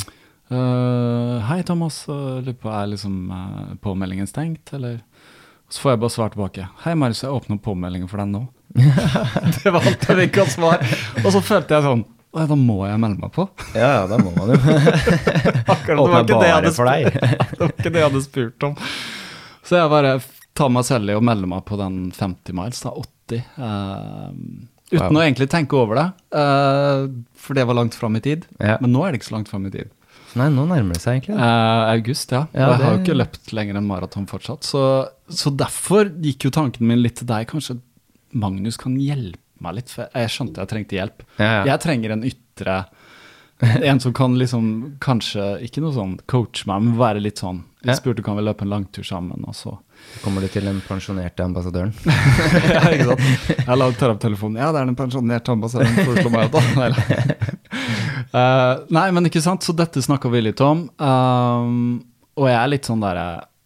Uh, Hei Thomas, lurer på, er liksom uh, påmeldingen stengt, eller? Så får jeg bare svar tilbake, hei Marius, jeg åpner påmeldingen for den nå. Det var alt jeg fikk av svar, og så følte jeg sånn, da må jeg melde meg på. Ja, ja, da må man jo. Akkurat, det var ikke det jeg hadde spurt. Det var ikke det jeg hadde spurt om. Så jeg bare tar meg selv i å melde meg på den femti miles, da, åtti. Uh, uten wow. å egentlig tenke over det, uh, for det var langt frem i tid. Ja. Men nå er det ikke så langt frem i tid. Nei, nå nærmer det seg egentlig. Uh, august, ja. ja og jeg det... har jo ikke løpt lenger enn maraton fortsatt. Så, så derfor gikk jo tanken min litt til deg. Kanskje Magnus kan hjelpe meg litt, for jeg skjønte jeg trengte hjelp. Ja, ja. Jeg trenger en ytre, en som kan liksom, kanskje, ikke noe sånn coach meg, men være litt sånn, vi spurte kan vi løpe en langtur sammen, og så. Kommer du til den pensjonerte ambassadøren? Ja, ikke sant. Jeg la tar opp telefonen, ja, det er den pensjonerte ambassadøren for Oslo Marathon. uh, nei, men ikke sant, så dette snakket vi litt om, um, og jeg er litt sånn der,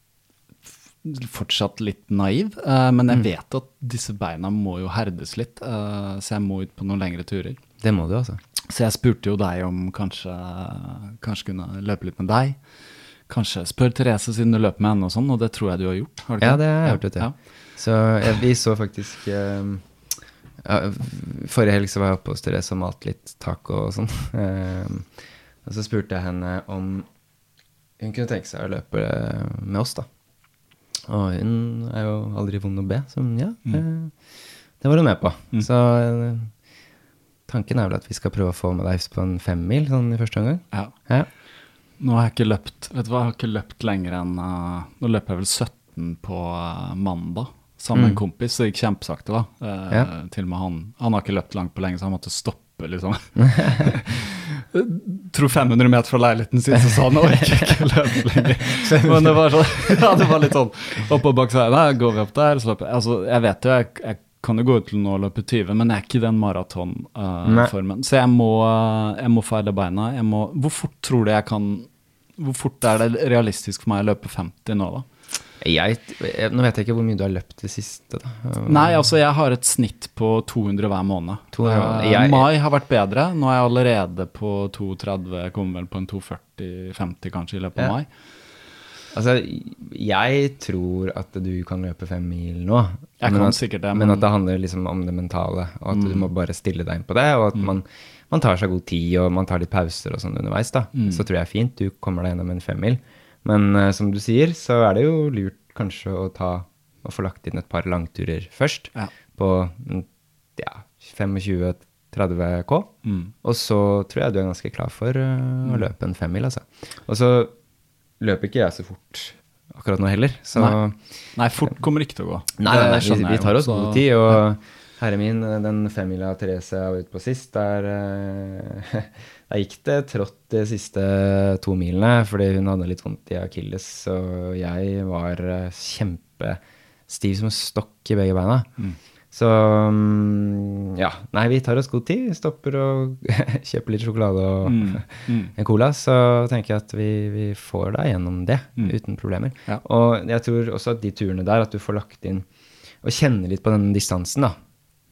fortsatt litt naiv, uh, men jeg vet at disse beina må jo herdes litt, uh, så jeg må ut på noen lengre turer. Det må du altså. Så jeg spurte jo deg om kanskje, kanskje kunne løpe litt med deg. Kanskje spør Therese siden du løper med henne og sånn, og det tror jeg du har gjort. Har du ja, det har jeg gjort, vet du. Ja. Så ja, vi så faktisk, uh, ja, forrige helg så var jeg oppe hos Therese og malte litt taco og sånn. Uh, og så spurte jeg henne om hun kunne tenke seg å løpe med oss da. Og hun er jo aldri vond å be, så ja, mm. det var hun med på. Mm. Så tanken er vel at vi skal prøve å få med deg på en femmil sånn i første omgang. Ja. ja. Nå har jeg ikke løpt, vet du hva, jeg har ikke løpt lenger enn, uh, nå løper jeg vel sytten på uh, mandag, sammen med mm. en kompis, så det gikk kjempesakte da. Uh, ja. Til og med han, han har ikke løpt langt på lenge, så han måtte stoppe liksom. Tror fem hundre meter fra leiligheten sin, så sa han, nå ikke, ikke løpe lenger. Men det var sånn, ja, det var litt sånn, oppe og bak seg, nei, går vi opp der, så løper jeg. Altså, jeg vet jo, jeg, jeg kan jo gå ut til nå og løpe tyve, men jeg er ikke i den maratonformen. Uh, så jeg må, jeg må feile beina. Jeg må, hvor fort tror du jeg kan, hvor fort er det realistisk for meg å løpe femti nå da? Jeg, jeg, nå vet jeg ikke hvor mye du har løpt det siste da. Nei, altså jeg har et snitt på to hundre hver måned. to hundre. Uh, jeg, mai har vært bedre. Nå er jeg allerede på to tretti, jeg kommer vel på en to førti femti kanskje i løpet av ja. mai. Altså, jeg tror at du kan løpe fem mil nå. Jeg men kan at, sikkert det. Men, men at det handler liksom om det mentale, og at mm. du må bare stille deg inn på det, og at mm. man, man tar seg god tid, og man tar litt pauser og sånn underveis da. Mm. Så tror jeg er fint, du kommer deg gjennom en fem mil. Men uh, som du sier, så er det jo lurt kanskje å ta og få lagt inn et par langturer først ja. på ja, tjuefem til tretti K. Mm. Og så tror jeg du er ganske klar for uh, mm. å løpe en femmil, altså. Og så løper ikke jeg så fort akkurat nå heller. Så, nei. nei, fort kommer ikke til å gå. Nei, nei, nei vi, vi tar oss god tid, og ja. herre min, den femmila Therese var ute på sist, der, uh, der gikk det trått de siste to milene, fordi hun hadde litt vondt i Achilles, så jeg var uh, kjempestiv som en stokk i begge beina. Mm. Så um, ja, nei, vi tar oss god tid, stopper og kjøper litt sjokolade og mm. Mm. en cola, så tenker jeg at vi, vi får deg gjennom det, mm. uten problemer. Ja. Og jeg tror også at de turene der, at du får lagt inn og kjenne litt på den distansen da,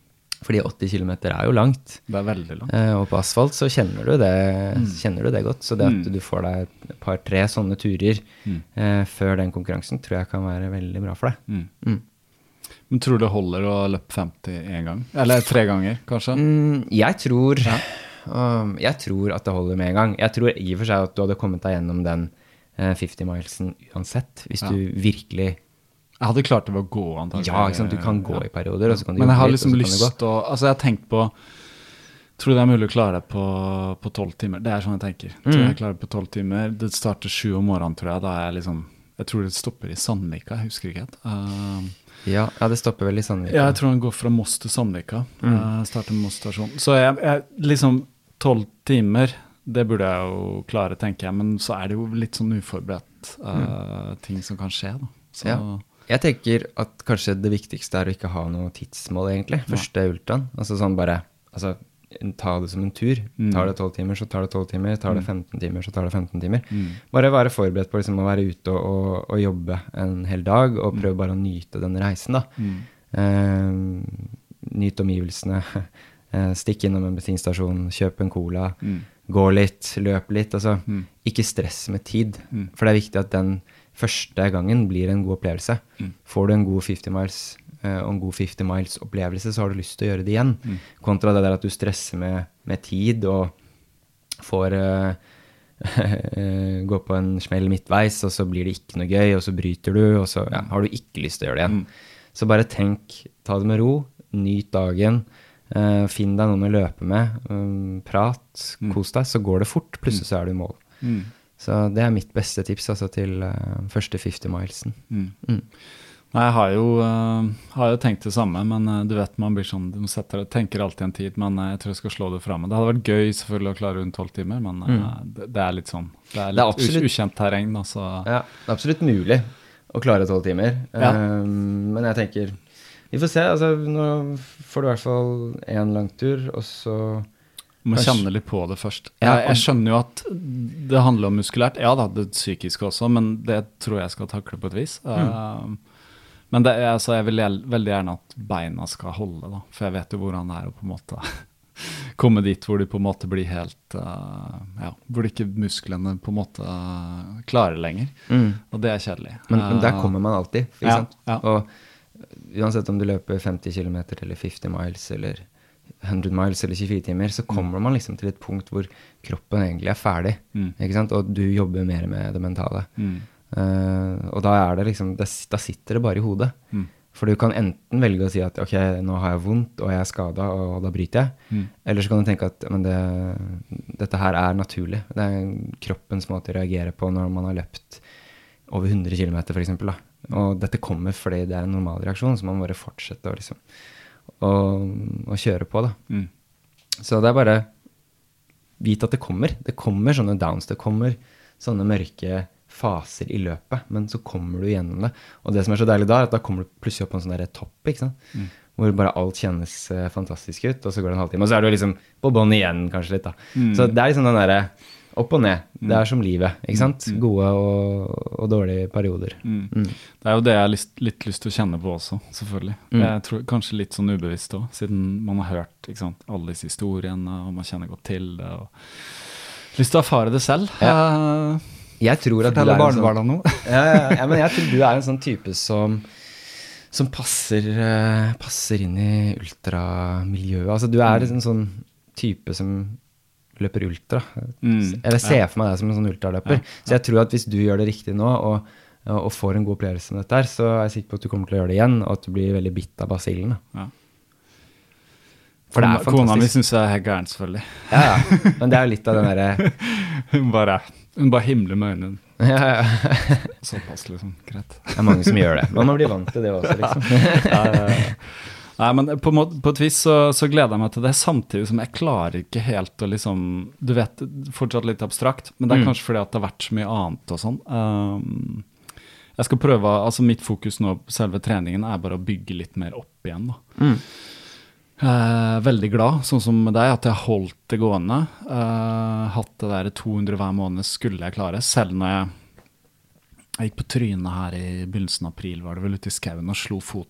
Fordi åtti kilometer er jo langt. Det er veldig langt. Eh, og på asfalt så kjenner du det, Mm. kjenner du det godt. Så det at Mm. du får deg et par-tre sånne turer Mm. eh, før den konkurransen, tror jeg kan være veldig bra for deg. Mm. Mm. Men tror du det holder å løpe femti en gang? Eller tre ganger, kanskje? Mm, jeg tror Ja. um, Jeg tror at det holder med en gang. Jeg tror i og for seg at du hadde kommet deg gjennom den eh, femti milesen uansett, hvis Ja. du virkelig Jeg hadde klart det ved å gå, antagelig. Ja, ikke sant? Du kan gå Ja. i perioder, og så kan du Men jeg jobbe har litt, liksom og så kan du lyst til å Altså, jeg har tenkt på Tror du det er mulig å klare det på, på tolv timer? Det er sånn jeg tenker. Tror Mm. jeg klarer det på tolv timer. Det starter sju om morgenen, tror jeg. Da er jeg liksom Jeg tror det stopper i Sandvika, jeg husker ikke helt. Uh, Ja, ja, det stopper vel i Sandvika. ja, jeg tror den går fra Moss til Sandvika. Mm. Uh, starter med Moss stasjon. Så jeg, jeg liksom tolv timer, det burde jeg jo klare, tenker jeg. Men så er det jo litt sånn uforberedt uh, ting som kan skje, da. Så Ja. Jeg tenker at kanskje det viktigste er å ikke ha noe tidsmål, egentlig. Første ultraen. Altså sånn bare Altså, ta det som en tur. Mm. Tar det tolv timer, så tar det tolv timer. Tar det femten timer, så tar det femten timer. Mm. Bare være forberedt på liksom, å være ute og, og, og jobbe en hel dag, og prøve bare å nyte den reisen, da. Mm. Eh, nyte omgivelsene. Eh, stikk innom en bensinstasjon, kjøp en cola. Mm. Gå litt, løp litt. Altså, Mm. ikke stress med tid. Mm. For det er viktig at den første gangen blir en god opplevelse. Mm. Får du en god femti miles eh, og en god femti miles opplevelse, så har du lyst til å gjøre det igjen. Mm. Kontra det der at du stresser med, med tid og får eh, gå på en smell midtveis, og så blir det ikke noe gøy, og så bryter du, og så ja, har du ikke lyst til å gjøre det igjen. Mm. Så bare tenk, ta det med ro, nyt dagen, eh, finn deg noen å løpe med, um, prat, Mm. kos deg, så går det fort, plutselig så er du i mål. Mm. Så det er mitt beste tips altså, til uh, første femti milesen. Mm. Mm. Nei, jeg har jo, uh, har jo tenkt det samme, men uh, du vet man blir sånn, du setter, tenker alltid en tid, men uh, jeg tror jeg skal slå det frem. Det hadde vært gøy selvfølgelig å klare rundt tolv timer, men uh, Mm. det, det er litt sånn, det er Det er litt absolutt- u- ukjent terreng, da, så Ja, det er absolutt mulig å klare tolv timer, Ja. um, men jeg tenker, vi får se, altså, nå får du i hvert fall en langtur, og så må Kanskje- kjenne litt på det først. Ja, Jeg, jeg skjønner jo at det handler om muskulært, ja da, det psykiske også, men det tror jeg skal takle på et vis. Uh, men det, er- altså, jeg vil gjel- veldig gjerne at beina skal holde, da, for jeg vet jo hvordan det er å på en måte komme dit hvor de på en måte blir helt, uh, ja, hvor ikke musklene på en måte uh, klarer lenger, mm. og det er kjedelig. men, men der Uh, kommer man alltid, ikke ja, sant? ja. Og uansett om du løper femti kilometer eller femti miles eller hundre miles eller tjuefire timer, så kommer man liksom til et punkt hvor kroppen egentlig er ferdig, Mm. ikke sant? Og du jobber mer med det mentale. Mm. Uh, og da er det liksom, det, da sitter det bare i hodet. Mm. For du kan enten velge å si at ok, nå har jeg vondt, og jeg er skadet, og da bryter jeg. Mm. Eller så kan du tenke at men det, dette her er naturlig. Det er kroppens måte å reagere på når man har løpt over hundre kilometer, for eksempel. Da. Og dette kommer fordi det er en normal reaksjon, så man må bare fortsette å, liksom, å, å kjøre på. Da. Mm. Så det er bare vite at det kommer. Det kommer sånne downs, det kommer sånne mørke faser i løpet, men så kommer du gjennom det. Og det som er så deilig da, er at da kommer du plutselig opp på en sånn der topp, ikke sant? Mm. Hvor bare alt kjennes uh, fantastisk ut, og så går det en halvtime, og så er du liksom på bånd igjen kanskje litt da. Mm. Så det er liksom den der opp og ned. Det er som livet, ikke sant? Mm. Gode og, og dårlige perioder. Mm. Mm. Det er jo det jeg har lyst, litt lyst til å kjenne på også, selvfølgelig. Mm. Jeg tror kanskje litt sånn ubevisst også, siden man har hørt ikke sant, alle disse historiene, og man kjenner godt til det, og lyst til å erfare det selv. Ja. Eh, Jeg tror at du Fortelle er en sånn, barnebarna noe. ja, ja, ja, men jeg tror du er en sånn type som, som passer, eh, passer inn i ultramiljøet. Altså du er en sånn type som løper ultra. Mm, Eller ser ja. for meg deg som en sånn ultraløper. Ja, ja. Så jeg tror at hvis du gjør det riktig nå, og, og får en god opplevelse med dette her, så er jeg sikker på at du kommer til å gjøre det igjen, og at du blir veldig bitt av basillen. Da. Ja. For det er Kona- Kona mi fantastisk. synes jeg er helt gæren, selvfølgelig. Ja, ja. Men det er jo litt av den derre Hun bare, hun bare himler med øynene. ja, ja. Såpass, liksom. Greit. Det er mange som gjør det. Men man blir vant til det også, liksom. Ja, ja, ja. Nei, men på, en måte- på et vis så, så gleder jeg meg til det, samtidig som jeg klarer ikke helt å liksom, du vet, fortsatt litt abstrakt, men det er Mm. kanskje fordi at det har vært så mye annet og sånn. Um, jeg skal prøve, altså mitt fokus nå på selve treningen er bare å bygge litt mer opp igjen da. Mm. Jeg er veldig glad, sånn som med deg, at jeg holdt det gående. Uh, hatt det der to hundre hver måned skulle jeg klare, selv når jeg, jeg gikk på trynet her i begynnelsen av april, var det vel ute i skauen og slo foten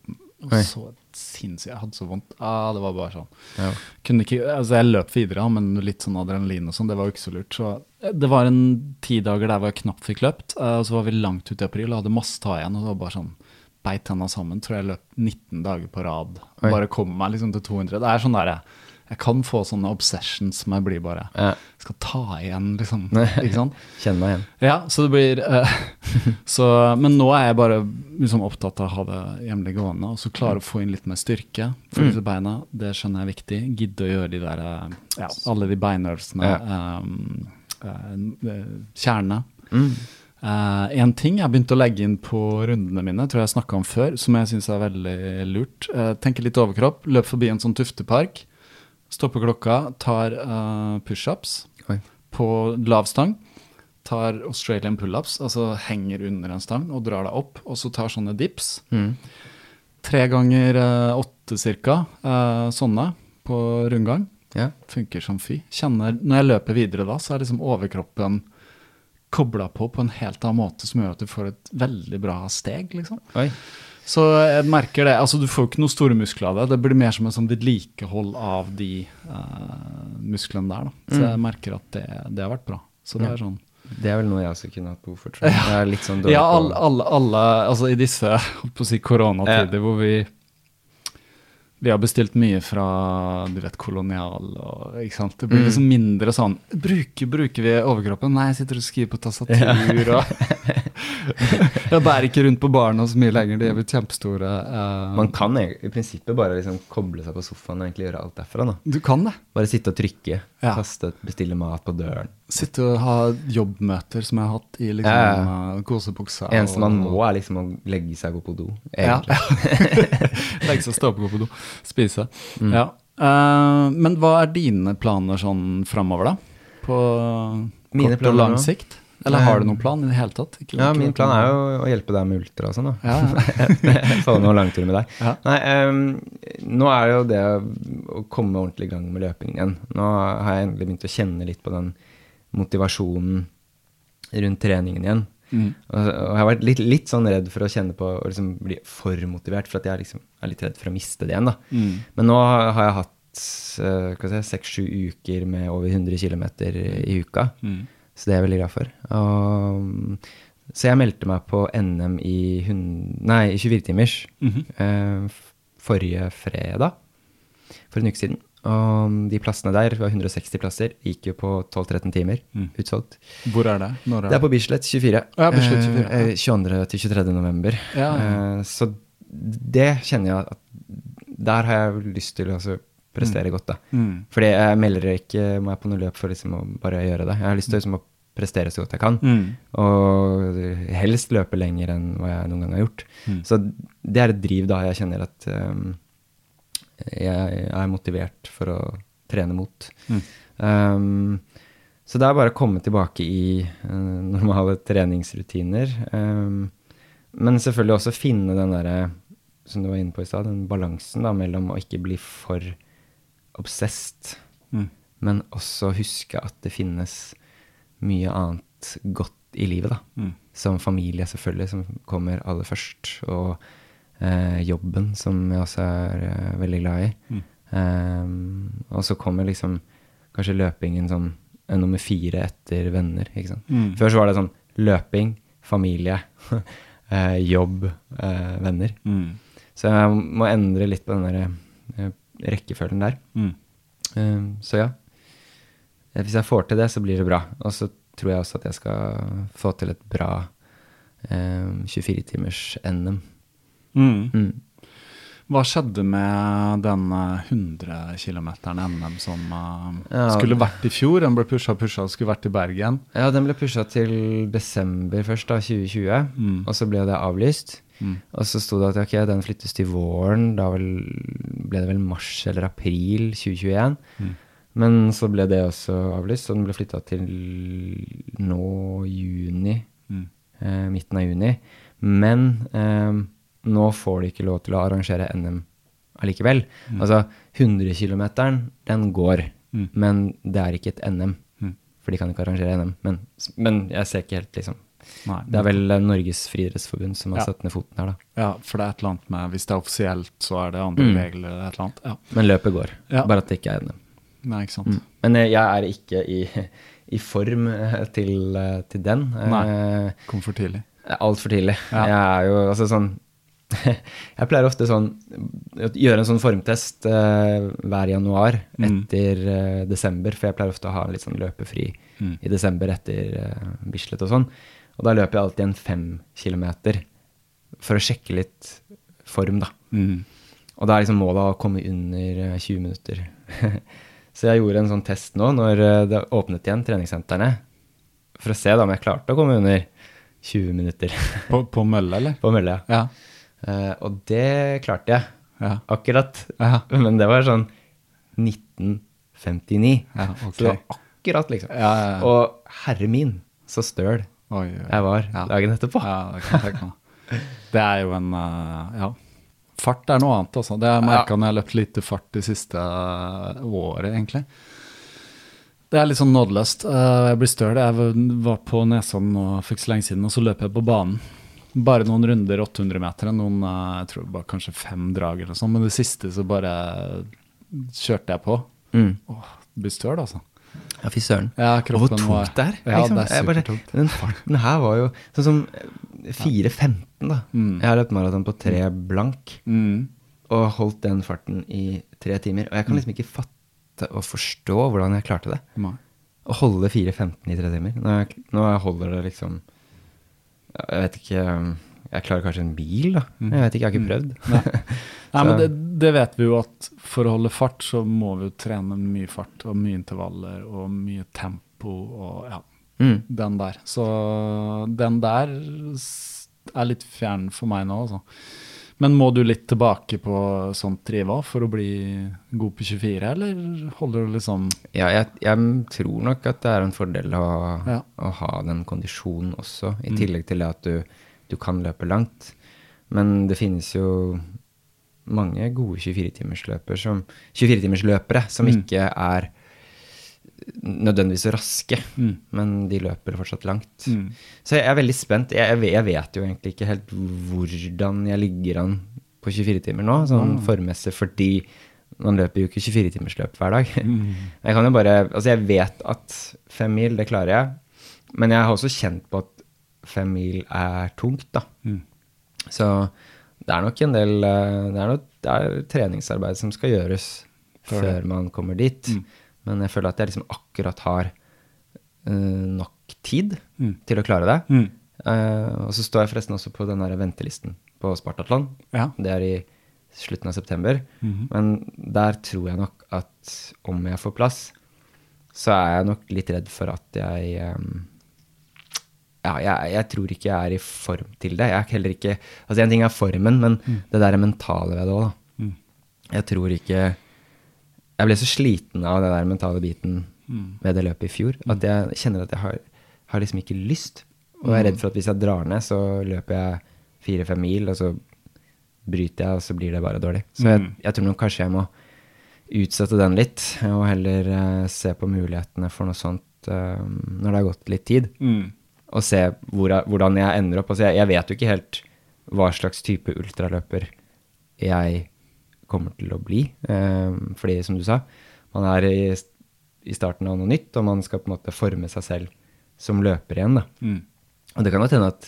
Og så sinnssykt, jeg hadde så vondt. Ah, det var bare sånn. Ja. Kunne ikke, altså jeg løp videre, men litt sånn adrenalin og sånn, det var jo ikke så lurt. Så det var en ti dager der hvor jeg knapt fikk løpt, og så var vi langt ut i april og hadde masse ta igjen, og det var bare sånn, beit henne sammen, tror jeg løp nitten dager på rad. Og bare kom meg liksom til to hundre. Det er sånn der, jeg, jeg kan få sånne obsessions som jeg blir bare, ja. skal ta igjen, liksom, ikke sant? Kjenn meg igjen. Ja, så det blir, uh, så, men nå er jeg bare liksom opptatt av å ha det hjemlig gående, og så klare å få inn litt mer styrke for disse beina, det skjønner jeg er viktig. Gidde å gjøre de der, uh, ja, alle de beinøvelsene, ja. um, uh, kjerne. Mm. Uh, en ting jeg begynte å legge inn på rundene mine, tror jeg jeg snakket om før, som jeg synes er veldig lurt. Uh, tenker litt overkropp, løp forbi en sånn tuftepark, stopper klokka, tar uh, push-ups Oi. På lav stang, tar Australian pull-ups, altså henger under en stang og drar deg opp, og så tar sånne dips. Mm. Tre ganger uh, åtte cirka, uh, sånne på rundgang. Ja. Funker som fy. Kjenner, når jeg løper videre da, så er liksom overkroppen koblet på på en helt annen måte som gjør at du får et veldig bra steg, liksom. Oi. Så jeg merker det, altså du får ikke noen store muskler av det, det blir mer som en sånn vedlikehold av de uh, musklene der da. Så jeg merker at det, det har vært bra. Så det ja. Er sånn. Det er vel noe jeg også kunne hatt behov for, tror jeg. Jeg er litt sånn dårlig ja, alle, alle, alle, altså i disse, holdt på å si, koronatider, ja. Hvor vi Vi har bestilt mye fra, du vet, kolonial, og, ikke sant? Det blir liksom mindre sånn, bruker, bruker vi overkroppen? Nei, jeg sitter og skriver på tastatur, og jeg bærer ikke rundt på barna så mye lenger, de er blitt kjempestore. Uh, Man kan i prinsippet bare liksom koble seg på sofaen og egentlig gjøre alt derfra, da. Du kan det. Bare sitte og trykke, ja. Kaste, bestille mat på døren. Sitte og ha jobbmøter som jeg har hatt i liksom ja. Kosebuksa. Eneste man må er liksom å legge seg og gå på do, egentlig. Ja. Legge seg, stå på, gå på do, spise. Mm. Ja. Uh, men hva er dine planer sånn fremover da? På Mine kort og lang sikt? Eller har du noen plan i det hele tatt? Ikke ja, min plan er jo å hjelpe deg med ultra og sånn da. Ja, ja. Få noen langturer med deg. Ja. Nei, um, nå er det jo det å komme ordentlig i gang med løpingen igjen. Nå har jeg endelig begynt å kjenne litt på den motivasjonen rundt treningen igjen. Mm. Og, og jeg har vært litt, litt sånn redd for å kjenne på å liksom bli for motivert, for at jeg liksom er litt redd for å miste det igjen da. Mm. Men nå har jeg hatt uh, seks sju uker med over hundre kilometer i uka. Mm. Så det er jeg veldig glad for. Og, så jeg meldte meg på N M i, nei, i tjuefire timers mm-hmm. eh, forrige fredag, for en uke siden. Og de plassene der, det var hundre og seksti plasser, gikk jo på tolv til tretten timer, mm. utsolgt. Hvor er det? Når er det? Det er på Bislett tjuefire. Ja, Bislett tjuefire. Eh, tjueandre til tjuetredje november. Ja. Eh, så det kjenner jeg at der har jeg lyst til å altså, prestere mm. godt da. Mm. Fordi jeg melder ikke meg på noe løp for liksom å bare gjøre det. Jeg har lyst til liksom, å prestere så godt jeg kan. Mm. Og helst løpe lenger enn hva jeg noen gang har gjort. Mm. Så det er et driv da jeg kjenner at um, jeg er motivert for å trene mot. Mm. Um, så det er bare å komme tilbake i uh, normale treningsrutiner. Um, men selvfølgelig også finne den der, som du var inne på i stad, den balansen da, mellom å ikke bli for obsessed, mm. men også huske at det finnes mye annet godt i livet da. Mm. Som familie selvfølgelig, som kommer aller først, og eh, jobben som jeg også er eh, veldig glad i. Mm. Um, og så kommer liksom kanskje løpingen som en nummer fire etter venner, ikke sant? Mm. Før så var det sånn løping, familie, eh, jobb, eh, venner. Mm. Så jeg må endre litt på den der eh, rekkefølgen der. Mm. Um, så ja, hvis jeg får til det, så blir det bra. Og så tror jeg også at jeg skal få til et bra um, tjuefire timers N M. Mm. Mm. Hva skjedde med den hundre kilometeren N M som uh, ja, skulle vært i fjor? Den ble pushet, pushet, skulle vært i Bergen. Ja, den ble pushet til desember først da, tjue tjue, mm. og så ble det avlyst. Mm. Og så stod det at okay, den flyttes til våren, da vel, ble det vel mars eller april tjue tjueen. Mm. Men så ble det også avlyst, så den ble flyttet til nå juni, mm. eh, midten av juni. Men eh, nå får de ikke lov til å arrangere N M allikevel. Mm. Altså hundre kilometeren, den går, mm. men det er ikke et N M, mm. for de kan ikke arrangere N M. Men, men jeg ser ikke helt liksom Nei, Det er vel Norges friidrettsforbund som har Ja. satt ned foten her, da. Ja, for det er et eller annet med, hvis det er offisielt, så er det andre Mm. regler eller et eller annet. Ja, Men løpet går, Ja. bare at det ikke er N M. nei, ikke sant. Mm. Men eh, jeg er ikke i, i form eh, til, eh, til den. Nei. Eh, Kom for tidlig. Alt for tidlig. Ja. Jeg er jo, altså sånn, jeg pleier ofte sånn, å gjøre en sånn formtest eh, hver januar Mm. etter eh, desember, for jeg pleier ofte å ha litt sånn løpefri Mm. i desember etter eh, Bislett og sånn. Og da løper jeg alltid en fem kilometer for å sjekke litt form, da. Mm. Og da er liksom målet å komme under eh, tjue minutter. Så jeg gjorde en sånn test nå, når eh, det åpnet igjen treningssentrene, for å se da om jeg klarte å komme under tjue minutter På, på mølle, eller? på mølle. Ja. Eh, og det klarte jeg, Ja. akkurat. Ja. Men det var sånn nitten femtini. Ja, ok. Så det var akkurat, liksom. Ja, ja, ja. Og herre min, så støl Oi, oi. jeg var Ja. dagen etterpå. Ja, det kan jeg tenke meg. Det er jo en, eh, ja. Fart er noe annet, altså. Det har jeg merket når jeg har løpt lite fart de siste eh, året, egentlig. Det er litt sånn nådeløst. Eh, Jeg blir støl. Jeg var på Nesodden nå for ikke så lenge siden, og så løp jeg på banen. Bare noen runder, åtte hundre meter, noen, eh, jeg tror bare kanskje fem drag eller sånn, men det siste så bare kjørte jeg på. Mm. Åh, det blir støl, altså. Ja, fy søren. Ja, Og hvor kroppen var- tungt det er. Ja, liksom. det er Jeg bare- supertungt. Den farten her var jo sånn som fire femten, da. Mm. Jeg har løpt maraton på tre blank, Mm. og holdt den farten i tre timer. Og jeg kan liksom ikke fatte og forstå hvordan jeg klarte det. Nei. Å holde fire femten i tre timer. Nå, jeg, nå holder det liksom Jeg vet ikke um, Jeg klarer kanskje en bil, da. Jeg vet ikke, jeg har ikke prøvd. Nei, Nei men Så- det, det vet vi jo at for å holde fart, så må vi jo trene mye fart, og mye intervaller, og mye tempo, og ja, Mm. den der. Så den der s- er litt fjern for meg nå, altså. Men må du litt tilbake på sånt drive for å bli god på tjuefire, eller holder du liksom Ja, jeg, jeg tror nok at det er en fordel å, Ja. å ha den kondisjonen også, i tillegg til det at du, du kan løpe langt. Men det finnes jo mange gode tjuefire-timersløpere som, tjuefire-timersløpere som Mm. ikke er nødvendigvis raske, Mm. men de løper fortsatt langt. Mm. Så jeg er veldig spent. Jeg, jeg, vet, jeg vet jo egentlig ikke helt hvordan jeg ligger an på tjuefire timer nå, sånn formmessig, fordi man løper jo ikke tjuefire-timersløp hver dag. Mm. Jeg kan jo bare, altså jeg vet at fem mil, det klarer jeg, men jeg har også kjent på at fem mil er tungt, da. Mm. Så det er nok en del, eh, det er, nok, det er treningsarbeid som skal gjøres Før det. før man kommer dit. Mm. Men jeg føler at jeg liksom akkurat har eh, nok tid Mm. til å klare det. Mm. Eh, og så står jeg forresten også på den der ventelisten på Spartathlon. Ja. Det er i slutten av september. Mhm. Men der tror jeg nok at om jeg får plass, så er jeg nok litt redd for at jeg ehm, Ja, jeg, jeg tror ikke jeg er i form til det. Jeg er heller ikke Altså, en ting er formen, men det der er mentale ved det òg, da. Mm. Jeg tror ikke Jeg ble så sliten av den der mentale biten Mm. ved det løpet i fjor, at jeg kjenner at jeg har, har liksom ikke lyst. Og jeg er redd for at hvis jeg drar ned, så løper jeg fire-fem mil, og så bryter jeg, og så blir det bare dårlig. Så jeg, Mm. jeg tror nok kanskje jeg må utsette den litt, og heller eh, se på mulighetene for noe sånt eh, når det har gått litt tid, Mm. og se hvor, jeg- hvordan jeg ender opp. Altså jeg, jeg vet jo ikke helt hva slags type ultraløper jeg kommer til å bli, eh, fordi som du sa, man er i, i starten av noe nytt, og man skal på en måte forme seg selv som løper igjen, da. Mm. Og det kan godt hende at,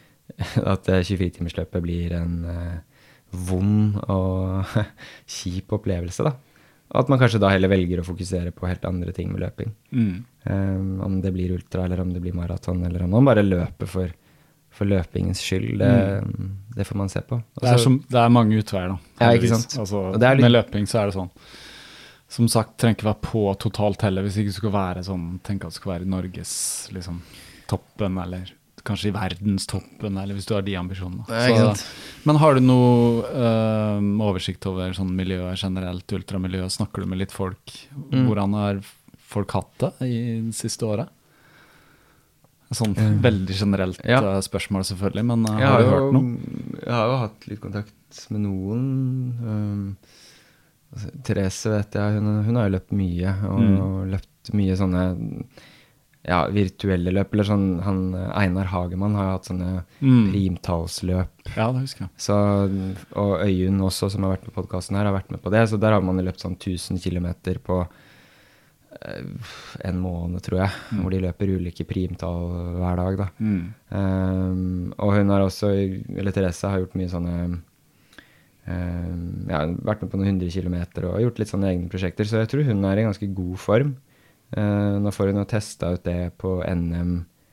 at tjuefire-timersløpet blir en eh, vond og kjip opplevelse, da. Og at man kanskje da heller velger å fokusere på helt andre ting med løping. Mm. Um, om det blir ultra, eller om det blir maraton, eller om man bare løper for, for løpingens skyld, det, det får man se på. Det er, Altså, som, det er mange utveier, da. Ja, ikke heldigvis. sant. Altså, Og det er litt- Med løping så er det sånn. Som sagt, trenger ikke være på totalt heller, hvis ikke du skal være sånn, tenk at du skal være i Norges liksom, toppen, eller kanskje i verdenstoppen, eller hvis du har de ambisjonene. Ja, ikke sant. Men har du noe øh, oversikt over sånn miljøet generelt, ultramiljøet? Snakker du med litt folk? Mm. Hvordan har folk hatt det i det siste året? Sånn Mm. veldig generelt Ja. øh, spørsmål selvfølgelig, men øh, jeg, har har du jo, hørt noe? jeg har jo hatt litt kontakt med noen. Um, altså, Therese vet jeg, hun, hun har jo løpt mye, og Mm. løpt mye sånne ja, virtuelle løp, eller sånn, han Einar Hagemann har hatt sånne Mm. primtalsløp. Ja, det husker jeg. Så, og Øyunn også, som har vært med på podcasten her, har vært med på det. Så der har man løpt sånn tusen kilometer på eh, en måned, tror jeg, Mm. hvor de løper ulike primtall hver dag, da. Mm. Um, og hun har også, eller Therese har gjort mye sånne, um, ja, vært med på noen hundre kilometer og gjort litt sånne egne prosjekter, så jeg tror hun er i ganske god form. Uh, nå får hun jo testet ut det på N M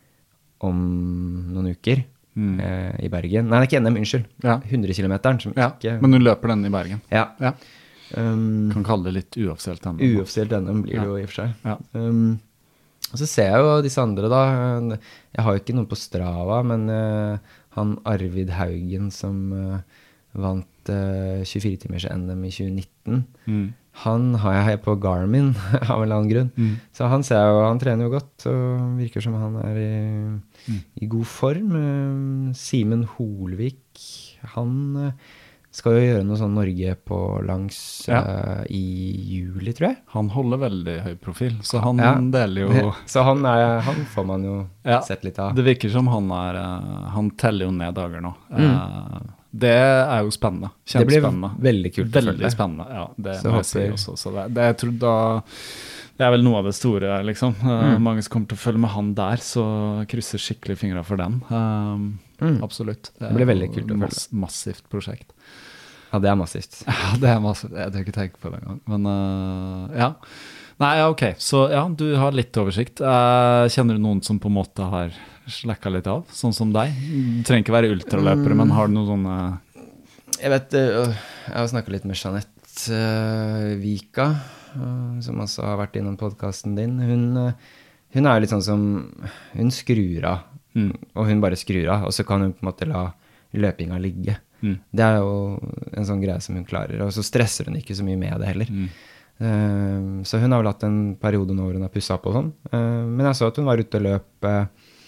om noen uker Mm. uh, i Bergen. Nei, det er ikke N M, unnskyld. Ja. hundre kilometeren som Ja, ikke... men hun løper den i Bergen. Ja. Ja. Um, Kan kalle det litt uoffisielt ennå. uoffisielt N M blir det jo i og for seg. Ja. Um, og så ser jeg jo disse andre da, jeg har jo ikke noe på Strava, men uh, han Arvid Haugen som uh, vant uh, tjuefire timers N M i tjue nitten, Mm. han har jeg på Garmin av en eller annen grunn. Mm. Så han ser jeg jo, han trener jo godt, og virker som han er i, Mm. i god form. Uh, Simen Holvik, han uh, skal jo gjøre noe sånn Norge på langs Ja. uh, i juli, tror jeg. Han holder veldig høy profil, så han Ja. deler jo... Så han, er, han får man jo Ja, sett litt av. Det virker som han er... eh, Han teller jo ned dager nå. Mm. Eh, det er jo spennende. Det blir Kjempespennende. veldig kult å Veldig følge. spennende, ja. Det Så må jeg si håper- også. Så det, det, jeg tror da... Det er vel noe av det store, liksom. Eh, Mm. Mange som kommer til å følge med han der, så krysser skikkelig fingre for den. Eh, Mm. Absolutt. Det blir veldig jo kult å følge. mass, Massivt prosjekt. Ja, det er massivt. Ja, det er massivt. Jeg har ikke tenkt på det engang. Men eh, ja. Nei, ja, ok. Så ja, du har litt oversikt. Eh, kjenner du noen som på en måte har slekka litt av, sånn som deg? Du trenger ikke være ultraløpere, men har du noen sånne... Jeg vet, øh, jeg har snakket litt med Jeanette øh, Vika, øh, som også har vært innom podcasten din. Hun, øh, hun er jo litt sånn som, hun skrur av, Mm. og hun bare skrur av, og så kan hun på en måte la løpinga ligge. Mm. Det er jo en sånn greie som hun klarer, og så stresser hun ikke så mye med det heller. Mm. Uh, så hun har vel hatt en periode nå hvor hun har pusset opp og sånn. Uh, men jeg så at hun var ute og løp uh,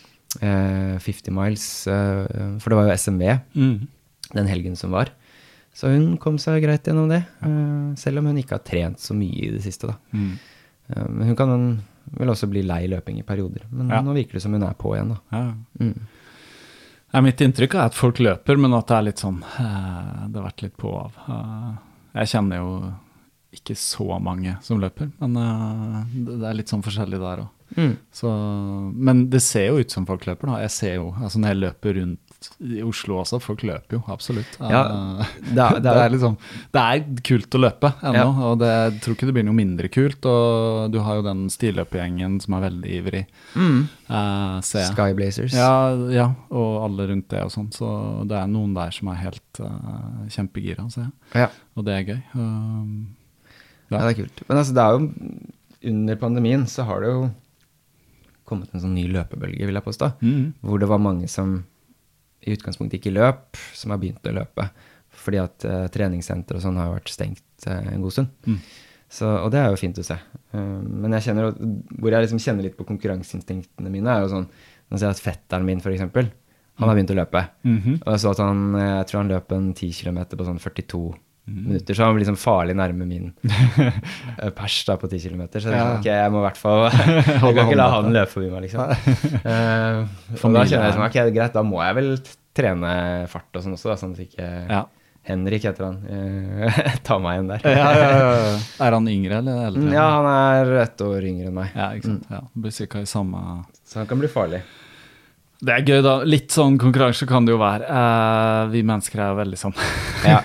uh, femti miles, uh, for det var jo S M V Mm. den helgen som var. Så hun kom seg greit gjennom det, uh, selv om hun ikke har trent så mye i det siste da. Mm. Uh, men hun kan vel også bli lei løping i perioder, men Ja. nå virker det som hun er på igjen da. Ja. Mm. Ja, mitt inntrykk er at folk løper, men at det er litt sånn, eh, det har vært litt på og av. Eh, jeg kjenner jo ikke så mange som løper, men eh, det, det er litt sånn forskjellig der også. Mm. Så, men det ser jo ut som folk løper da. Jeg ser jo, altså når jeg løper rundt i Oslo også, folk løper jo, absolutt. Ja, Eh, det er, det, er liksom, det er kult å løpe ennå, Ja. og det, jeg tror ikke det blir noe mindre kult, og du har jo den stilløpegjengen som er veldig ivrig, Mm. eh, ser jeg. Skyblazers. Ja, ja, og alle rundt det og sånn, så det er noen der som er helt uh, kjempegira, ser jeg. Ja. Og det er gøy. Um, Ja, det er kult. Men altså, det er jo, under pandemien så har det jo kommet en sånn ny løpebølge, vil jeg påstå, mm, hvor det var mange som i utgangspunktet ikke løp, som har begynt å løpe, fordi at uh, treningssenter og sånn har jo vært stengt uh, en god stund. mm, Så, og det er jo fint å se. Uh, men jeg kjenner, jo- hvor jeg liksom kjenner litt på konkurranseinstinktene mine, er jo sånn, nå ser jeg at fetteren min for eksempel, han har begynt å løpe. mhm, Og jeg så at han, jeg tror han løp en ti kilometer på sånn førtito mhm. minutter, så han var liksom farlig nærme min eh, pers da på ti kilometer, så jeg, Ja. tenkte, ok, jeg må i hvert fall, jeg kan ikke la hånden han løpe forbi meg, liksom. Eh, og da Familie kjenner jeg er- liksom, ok, greit, da må jeg vel t- trene fart og sånn også, da, sånn at ikke Ja. Henrik heter han, eh, ta meg igjen der. Ja, ja, ja, ja. Er han yngre eller eldre? Mm, Ja, han er ett år yngre enn meg, Ja, ikke sant? Ja, det blir cirka i samme... så han kan bli farlig. Det er gøy da, litt sånn konkurranse kan det jo være. Eh, vi mennesker er jo veldig sånn. Ja.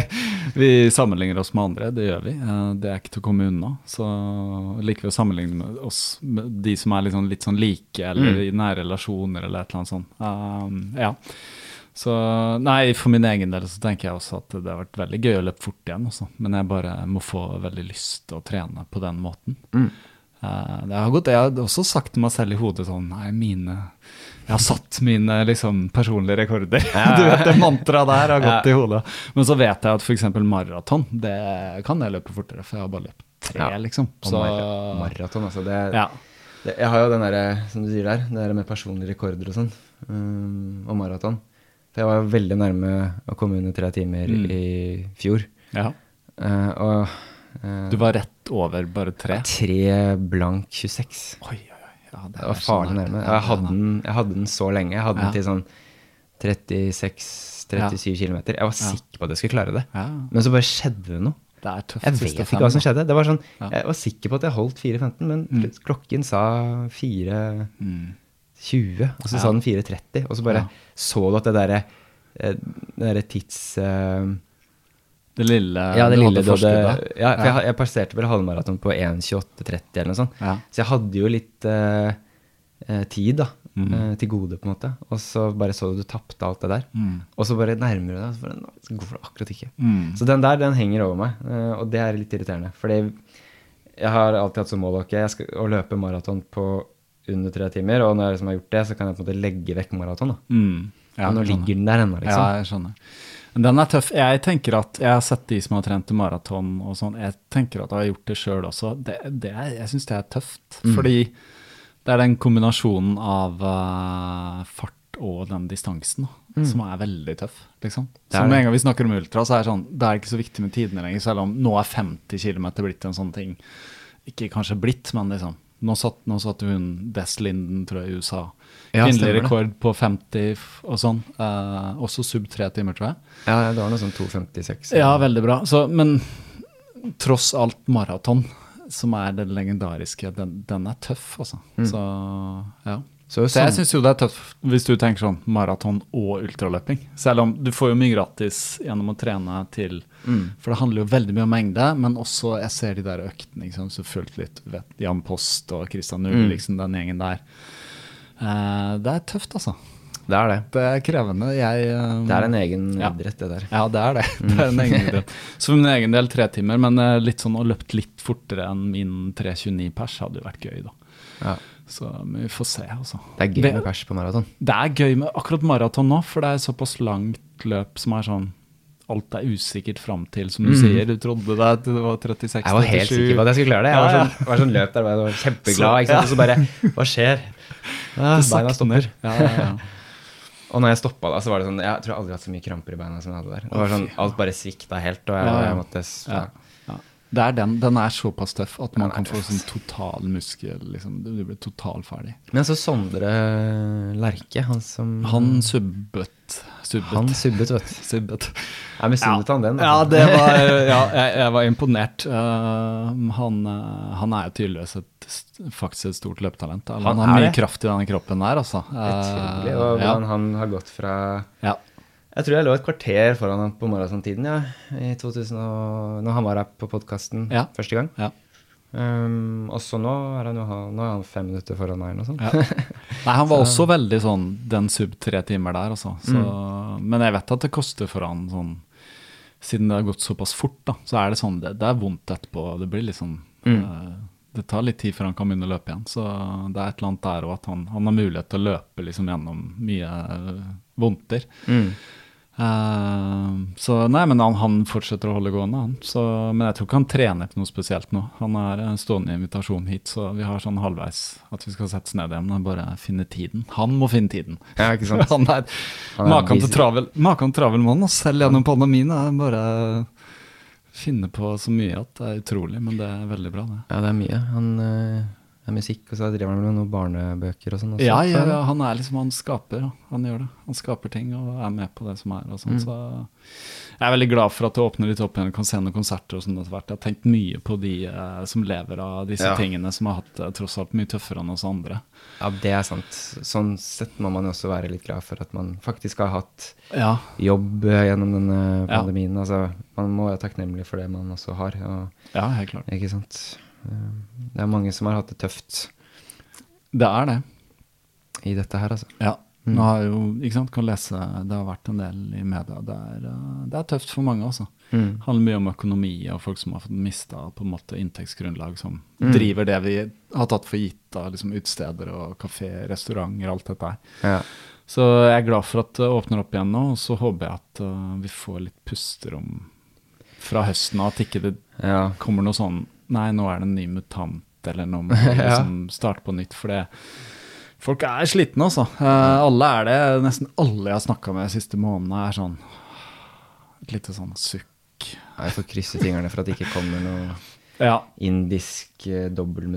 Vi sammenligner oss med andre, det gjør vi. Eh, det er ikke til å komme unna. Så liker vi å sammenligne med oss med de som er litt sånn, litt sånn like, eller Mm. i nære relasjoner, eller et eller annet sånt. Eh, ja. Så nei, for min egen del så tenker jeg også at det har vært veldig gøy å løpe fort igjen også. Men jeg bare må få veldig lyst til å trene på den måten. Mm. Eh, det har gått, jeg har også sagt til meg selv i hodet sånn, nei, mine, jeg har satt mine liksom personlige rekorder. Ja. Du vet, det mantraet der har gått Ja. i hodet. Men så vet jeg at for eksempel maraton, det kan jeg løpe fortere, for jeg har bare løpt tre, Ja. liksom. Og Så, mar maraton, altså, det, ja. det, jeg har jo den der, som du sier der, det der med personlige rekorder og sånn, um, og maraton. For jeg var jo veldig nærme å komme under tre timer Mm. i fjor. ja. Eh, og eh, Du var rett over bare tre. tre blank tjueseks. Oi, oi, oi. Ja, det, det var farlig nærme. Jeg hadde, den, jeg hadde den så lenge. Jeg hadde ja. den til sånn trettiseks trettisju ja. kilometer. Jeg var sikker på at jeg skulle klare det. Ja. Men så bare skjedde det noe. Det er tøft. Jeg vet ikke hva som skjedde. Det var sånn, ja. Jeg var sikker på at jeg holdt fire femten, men mm. klokken sa fire tjue, og så ja. sa den fire tretti, og så bare ja. så du at det der, det der tids... Det lille, ja, det lille, det, ja, for jeg, jeg passerte vel halvmaraton på en tjueåtte tretti eller noe sånt, ja. Så jeg hadde jo litt uh, tid da, mm. uh, til gode på en måte, og så bare så du du tappte alt det der, mm. og så bare nærmer du deg, så bare, så går det akkurat ikke. Mm. Så den der, den henger over meg, uh, og det er litt irriterende, fordi jeg har alltid hatt som mål, ok, jeg skal å løpe maraton på under tre timer, og når jeg liksom har gjort det, så kan jeg på en måte legge vekk maraton da. Mm. Ja, og nå ligger den der ennå, liksom. Ja, jeg skjønner. Den er tøff. Jeg tenker at jeg har sett de som har trent til maraton og sånn, jeg tenker at jeg har gjort det selv også. Det, det er, jeg synes det er tøft, mm. fordi det er den kombinasjonen av uh, fart og den distansen mm. som er veldig tøff, liksom. Så med en gang vi snakker om ultra, så er det sånn, det er ikke så viktig med tidene lenger, selv om nå er femti kilometer blitt en sånn ting. Ikke kanskje blitt, men liksom. Nå satt, nå satt hun Des Linden, tror jeg, i U S A. Ja, kvinnelig rekord på femti og sånn. Uh, også sub tre timer, tror jeg. Ja, det var noe sånn to femtiseks. Ja, veldig bra. Så, men tross alt maraton, som er det legendariske, den, den er tøff, altså. Mm. Så, ja. Så, så jeg synes jo det er tøft hvis du tenker sånn maraton og ultraløping. Selv om du får jo mye gratis gjennom å trene til, mm. for det handler jo veldig mye om mengde, men også jeg ser de der øktene, liksom, så følt litt, vet, Jan Post og Kristian Null, mm. liksom den gjengen der. Uh, det er tøft, altså. Det er det. Det er krevende. Jeg, um, det er en egen ja. idrett, det der. Ja, det er det. Det er en egen idrett. Så for min egen del tre timer, men uh, litt sånn å løpt litt fortere enn min tre tjueni pers hadde jo vært gøy da. Ja. Så vi får se, altså. Det er gøy med pers på maraton. Det er gøy med akkurat maraton nå, for det er såpass langt løp som er sånn, alt er usikkert frem til, som du mm. sier, du trodde det, det var trettiseks trettisju. Jeg var helt sikker på at jeg skulle klare det. Jeg var sånn, var sånn løp der, jeg var kjempeglad, ikke sant? Og så bare, hva skjer? Ah, beina stopper. Ja, ja, ja. Og når jeg stoppet da, så var det sånn, jeg tror jeg aldri hatt så mye kramper i beina som jeg hadde der. Det var sånn, alt bare svikta helt, og jeg, ja, ja. jeg måtte... Ja. Det er den, den er såpass tøff at man kan få sånn total muskel, liksom, du blir total ferdig. Men så Sondre Lerche, han som... Han subbet. subbet. Han subbet, vet du. Subbet. Jeg misunnet ja. han den. Altså. Ja, det var, ja jeg, jeg var imponert. Uh, han, uh, han er jo tydeligvis et, faktisk et stort løptalent. Han, han har mye det. kraft i denne kroppen der, altså. Uh, Utrolig, og hvordan ja. han har gått fra... Ja. Jeg tror jeg lå et kvarter foran han på morgensomtiden, ja, i to tusen og, når han var her på podcasten ja. første gang. Ja. Um, og så nå er, han, nå er han fem minutter foran meg og sånt. Ja. Nei, han var så. også veldig sånn, den sub tre timer der, altså. Så, mm. Men jeg vet at det koster for han sånn, siden det har gått såpass fort da, så er det sånn, det, det er vondt etterpå, det blir litt sånn, mm. uh, det tar litt tid før han kan begynne å løpe igjen, så det er et eller annet der, og at han, han har mulighet til å løpe liksom gjennom mye uh, vondter. Mm. Uh, så nei, men han, han fortsetter å holde gående han. Så, men jeg tror ikke han trener på noe spesielt nå. Han er en stående invitasjon hit, så vi har sånn halvveis at vi skal settes ned igjen og bare finne tiden. Han må finne tiden. Ja, ikke sant? Han er, er maken til travel, maken travel mann, og selv gjennom pandemien er bare finne på så mye at det er utrolig, men det er veldig bra det. Ja, det er mye. Han... Uh Det er musikk, og så driver han med noen barnebøker og sånn også. Ja, ja, ja, han er liksom, han skaper, han gjør det. Han skaper ting og er med på det som er og sånn, mm. så jeg er veldig glad for at det åpner litt opp igjen og kan se noen konserter og sånn etter hvert. Jeg har tenkt mye på de eh, som lever av disse ja. tingene, som har hatt eh, tross alt mye tøffere enn oss andre. Ja, det er sant. Sånn sett må man også være litt glad for at man faktisk har hatt ja. jobb gjennom denne pandemien. Ja. Altså, man må være takknemlig for det man også har. Og, ja, helt klart. Ikke sant? Det er mange som har hatt det tøft. Det er det. I dette her, altså. Ja. Nå har jo, ikke sant, kan lese, det har vært en del i media. Det er, det er tøft for mange også. Mm. Det handler mye om økonomi og folk som har fått mistet på en måte inntektsgrunnlag som mm. driver det vi har tatt for gitt av liksom utsteder og kafé, restauranter, alt dette her. Ja. Så jeg er glad for at det åpner opp igjen nå, og så håper jeg at uh, vi får litt pusterom fra høsten av, at ikke det ja. kommer noe sånn nei, nå er det en ny mutant eller noe med liksom starte på nytt, for det folk er slitne også. Uh, alle er det, nesten alle jeg har snakket med de siste månedene er sånn et lite sånn sukk. Jeg får krysse fingrene for at det ikke kommer noe ja. indisk uh, dobbeltmutant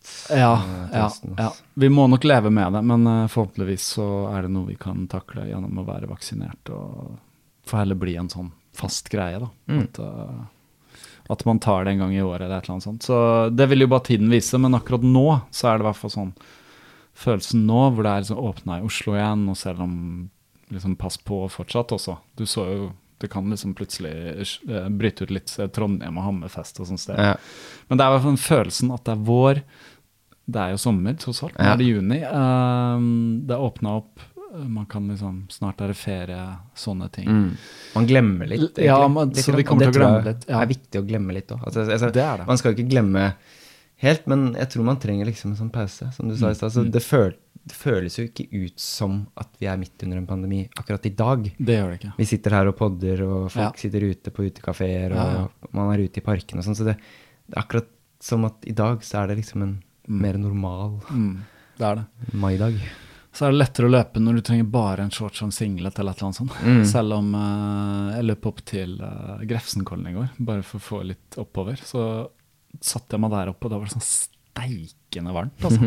Ja, eh, til ja, høsten, ja. altså. Vi må nok leve med det, men uh, forhåpentligvis så er det noe vi kan takle gjennom å være vaksinert, og få heller bli en sånn fast greie da. Mm. At, uh, at man tar det en gang i året eller et eller annet sånt. Så det vil jo bare tiden vise, men akkurat nå så er det i hvert fall sånn følelsen nå, hvor det er liksom åpnet i Oslo igjen, og selv om liksom pass på fortsatt også. Du så jo, det kan liksom plutselig uh, bryte ut litt Trondheim og Hammerfest og sånn sted. Ja. Men det er i hvert fall følelsen at det er vår, det er jo sommer, tross alt, nå Ja. er det juni. Um, det er åpnet opp, man kan liksom, snart er det ferie, sånne ting. Mm. Man glemmer litt, egentlig. Ja, man, Litt så grann. vi kommer Det til å glemme tror jeg litt. Ja. er viktig å glemme litt også. Altså, altså, Det er det. Man skal ikke glemme helt, men jeg tror man trenger liksom en sånn pause, som du sa i sted. Altså, det, føl, det føles jo ikke ut som at vi er midt under en pandemi akkurat i dag. Det gjør det ikke. Vi sitter her og podder, og folk Ja. sitter ute på utekaféer, og Ja, ja. man er ute i parken og sånn, så det, det er akkurat som at i dag så er det liksom en mer normal Mm, det er det. maidag. Så er det lettere å løpe når du trenger bare en shorts og en singlet eller et eller annet sånt. Mm. Selv om uh, jeg løp opp til uh, Grefsenkollen i går, bare for å få litt oppover, så satt jeg meg der oppe, og da var det sånn steikende varmt, altså.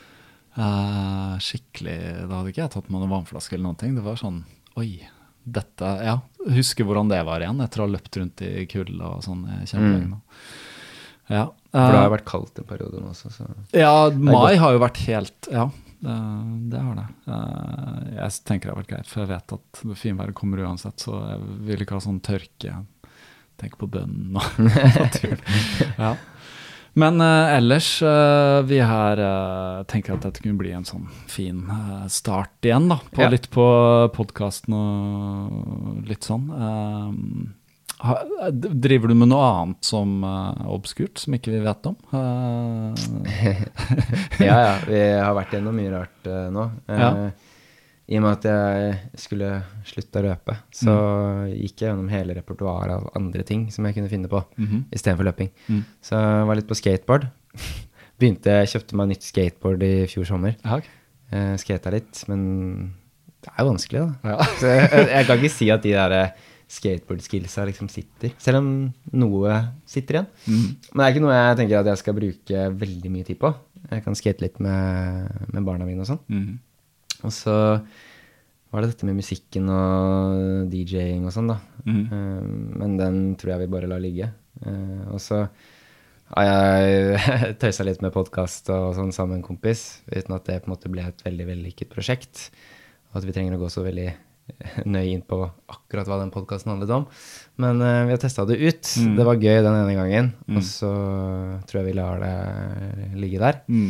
uh, skikkelig, da hadde ikke jeg tatt med noen vannflaske eller noen ting. Det var sånn, oi, dette, ja, husker hvordan det var igjen, etter å ha løpt rundt i kulda og sånn, kjempelenge nå. Ja. Uh, For det har jo vært kaldt en periode nå også, så... Ja, mai har jo vært helt, ja, det, det har det. Uh, jeg tenker det har vært greit, for jeg vet at finværet kommer uansett, så jeg vil ikke ha sånn tørke. Tenk på bønnen og naturen. Ja. Men uh, ellers, uh, vi her uh, tenker at dette kunne bli en sånn fin uh, start igjen da, på Ja. litt på podcasten og litt sånn. Um, ha, driver du med noe annet som uh, obskurt, som ikke vi vet om? Uh, Ja, ja, vi har vært gjennom mye rart uh, nå. Uh, Ja. I og med at jeg skulle slutte å løpe, så gikk jeg gjennom hele repertoaret av andre ting som jeg kunne finne på, Mhm. i stedet for løping. Mm. Så jeg var litt på skateboard. Begynte, jeg kjøpte meg nytt skateboard i fjor sommer. ja, ok. Uh, skata litt, men det er jo vanskelig da. Ja. Så jeg, jeg, jeg kan ikke si at de der skateboard-skillsa liksom sitter, selv om noe sitter igjen. Mm. Men det er ikke noe jeg tenker at jeg skal bruke veldig mye tid på. Jeg kan skate litt med, med barna mine og sånn. Mm. Og så var det dette med musikken og D J-ing og sånn da. Mm. Eh, men den tror jeg vi bare lar ligge. Eh, og så har jeg tøysa litt med podcast og sånn sammen med en kompis, uten at det på en måte ble et veldig vellykket prosjekt. Og at vi trenger å gå så veldig nøye inn på akkurat hva den podcasten handlet om. Men uh, vi har testet det ut. Mm. Det var gøy den ene gangen, Mm. og så tror jeg vi lar det ligge der. Mm.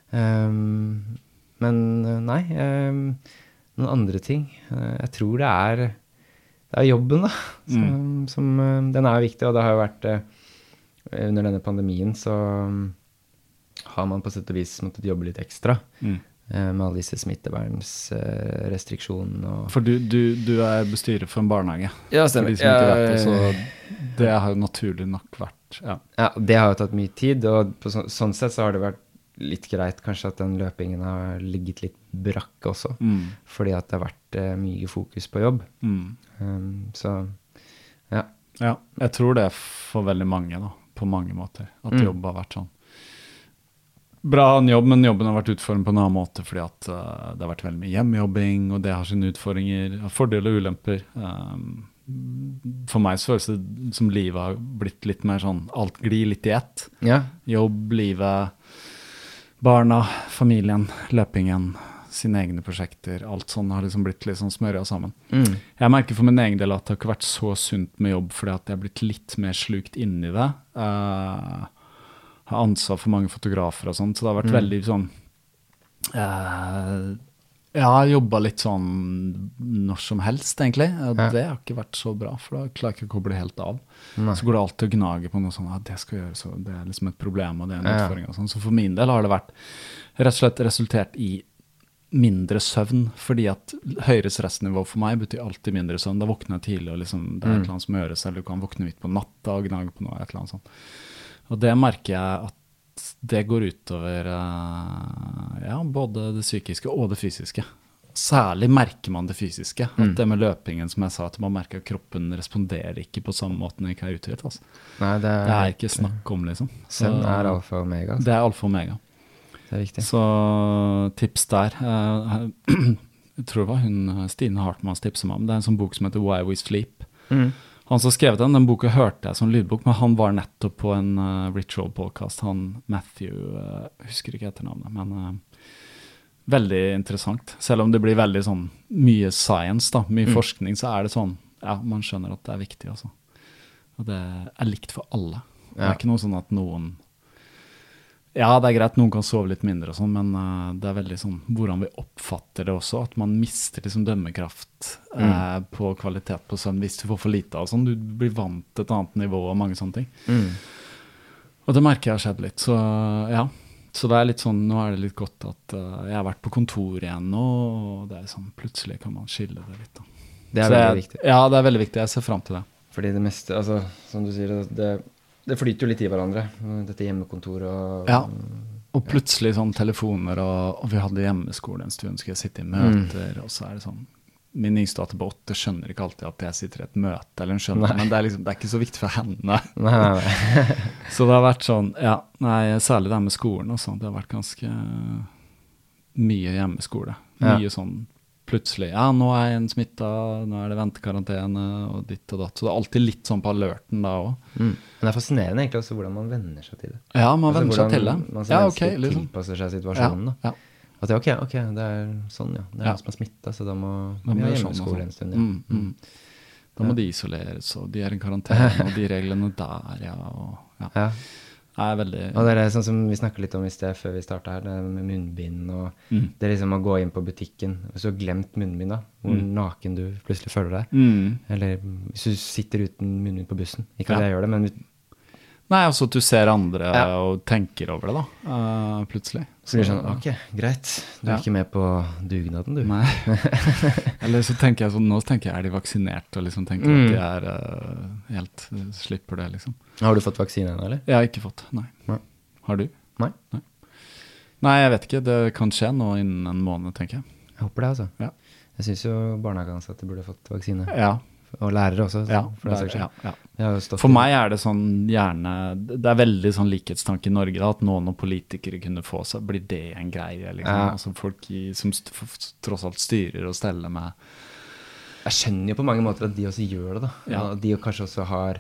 Um, men uh, nei, um, noen andre ting. Uh, jeg tror det er, det er jobben da, som, Mm. som uh, den er viktig, og det har jo vært uh, under denne pandemien, så um, har man på sett og vis måttet jobbe litt ekstra. Mm. Med alle disse smittevernsrestriksjonene. Og For du, du, du er bestyrer for en barnehage. Ja, For de som ikke vet det, så det har jo naturlig nok vært, ja. Ja, det har jo tatt mye tid, og på så, sånn sett så har det vært litt greit kanskje at den løpingen har ligget litt brakk også, Mm. fordi at det har vært uh, mye fokus på jobb. Mm. Um, så ja. Ja, jeg tror det er for veldig mange da, på mange måter, at Mm. jobb har vært sånn. Bra en jobb, men jobben har vært utformet på en annen måte, fordi at uh, det har vært veldig mye hjemmejobbing, og det har sine utfordringer, fordeler og ulemper. Um, for meg så føles det som livet har blitt litt mer sånn, alt glir litt i ett. Ja. Jobb, livet, barna, familien, løpingen, sine egne prosjekter, alt sånn har liksom blitt litt sånn smøret sammen. Mm. Jeg merker for min egen del at det har ikke vært så sunt med jobb, fordi at jeg har blitt litt mer slukt inn i det. Uh, har ansvar for mange fotografer og sånn, så det har vært Mm. veldig sånn, uh, jeg har jobbet litt sånn når som helst egentlig, og Ja. det har ikke vært så bra, for da klarer jeg ikke å koble helt av. Nei. Så går det alltid å gnage på noe sånn, ja, det skal gjøres, og det er liksom et problem, og det er en Ja. utfordring og sånn. Så for min del har det vært rett og slett resultert i mindre søvn, fordi at høyere stressnivå for meg betyr alltid mindre søvn. Da våkner jeg tidlig, og liksom, det er et Mm. eller annet som gjøres, eller du kan våkne midt på natta og gnage på noe, et eller annet sånt. Og det merker jeg at det går utover uh, ja, både det psykiske og det fysiske. Særlig merker man det fysiske, at Mm. det med løpingen, som jeg sa, at man merker at kroppen responderer ikke på samme måte når det ikke er uthvilt. Altså. Nei, det er, Det er ikke snakk om, liksom. Så Søvn er alfa og omega. Altså. det er alfa og omega. det er viktig. Så tips der. Jeg tror det var hun, Stine Hartmanns tipset meg om. Det er en sånn bok som heter Why We Sleep. Mm. Han som skrev den, den boka hørte jeg som lydbok, men han var nettopp på en uh, Ritual-podcast, han Matthew, uh, husker ikke etternavnet, men uh, veldig interessant. Selv om det blir veldig sånn mye science, da, mye mm. forskning, så er det sånn, ja, man skjønner at det er viktig, altså. Og det er likt for alle. Ja. Det er ikke noe sånn at noen, ja, det er greit, noen kan sove litt mindre og sånn, men uh, det er veldig sånn, hvordan vi oppfatter det også, at man mister liksom dømmekraft uh, mm. på kvalitet på søvn, hvis du får for lite av sånn, du blir vant til et annet nivå og mange sånne ting. Mm. Og det merker jeg har skjedd litt, så ja. Så det er litt sånn, nå er det litt godt at uh, jeg har vært på kontor igjen nå, og det er sånn, plutselig kan man skille det litt da. Det er så veldig jeg, viktig. Ja, det er veldig viktig, jeg ser frem til det. Fordi det meste, altså, som du sier, det Det flyter jo litt i hverandre, dette hjemmekontoret og... Ja, og plutselig sånn telefoner, og, og vi hadde hjemmeskole en stund, skal jeg sitte i møter, mm. og så er det sånn, min yngste datter på åtte skjønner ikke alltid at jeg sitter i et møte, eller hun skjønner, nei. Men det er, liksom, det er ikke så viktig for henne. Nei, nei, nei. Så det har vært sånn, ja, nei, særlig det med skolen og sånn, det har vært ganske mye hjemmeskole, mye ja. Sånn, plutselig, ja, nå er en smittet, nå er det ventekarantene og ditt og datt. Så det er alltid litt sånn på alerten da også. Mm. Men det er fascinerende egentlig også hvordan man venner seg til det. Ja, man altså, venner seg til det. Man ja, ok, liksom. Tilpasser seg situasjonen ja, da. Ja. At det er ok, ok, det er sånn ja. Det er ja. Noen som er smittet, så da må vi ha hjemmeskole en stund. Ja. Mm, mm. Da må ja. De isoleres, og de er en karantene, og de reglene der, ja. Og, ja. ja. Er veldig... Og det er sånn som vi snakket litt om i sted før vi startet her, det med munnbind, og mm. det er liksom å gå inn på butikken, hvis du har glemt munnbind da, hvor mm. naken du plutselig føler deg, mm. eller hvis du sitter uten munnbind på bussen, ikke at ja. Jeg gjør det, men... Nei, altså at du ser andre ja. Og tenker over det da, uh, plutselig. Så blir det sånn, ok, greit, du er ja. Ikke med på dugnaden, du. Nei. Eller så tenker jeg sånn, nå tenker jeg, er de vaksinert, og liksom tenker mm. at de er uh, helt, slipper det liksom. Har du fått vaksine ennå, eller? Jeg har ikke fått, nei. nei. Har du? Nei. nei. Nei, jeg vet ikke, det kan skje nå innen en måned, tenker jeg. Jeg håper det, altså. Ja. Jeg synes jo barnehageansatte burde fått vaksine. Ja. Og lærere også. Ja, for, der, ja, ja. For meg er det sånn gjerne, det er veldig sånn likhetstanke i Norge da, at noen politikere kunne få seg, blir det en greie, liksom. Ja. Altså folk i, som st tross alt styrer og steller med. Jeg skjønner jo på mange måter at de også gjør det da. Ja. De kanskje også har,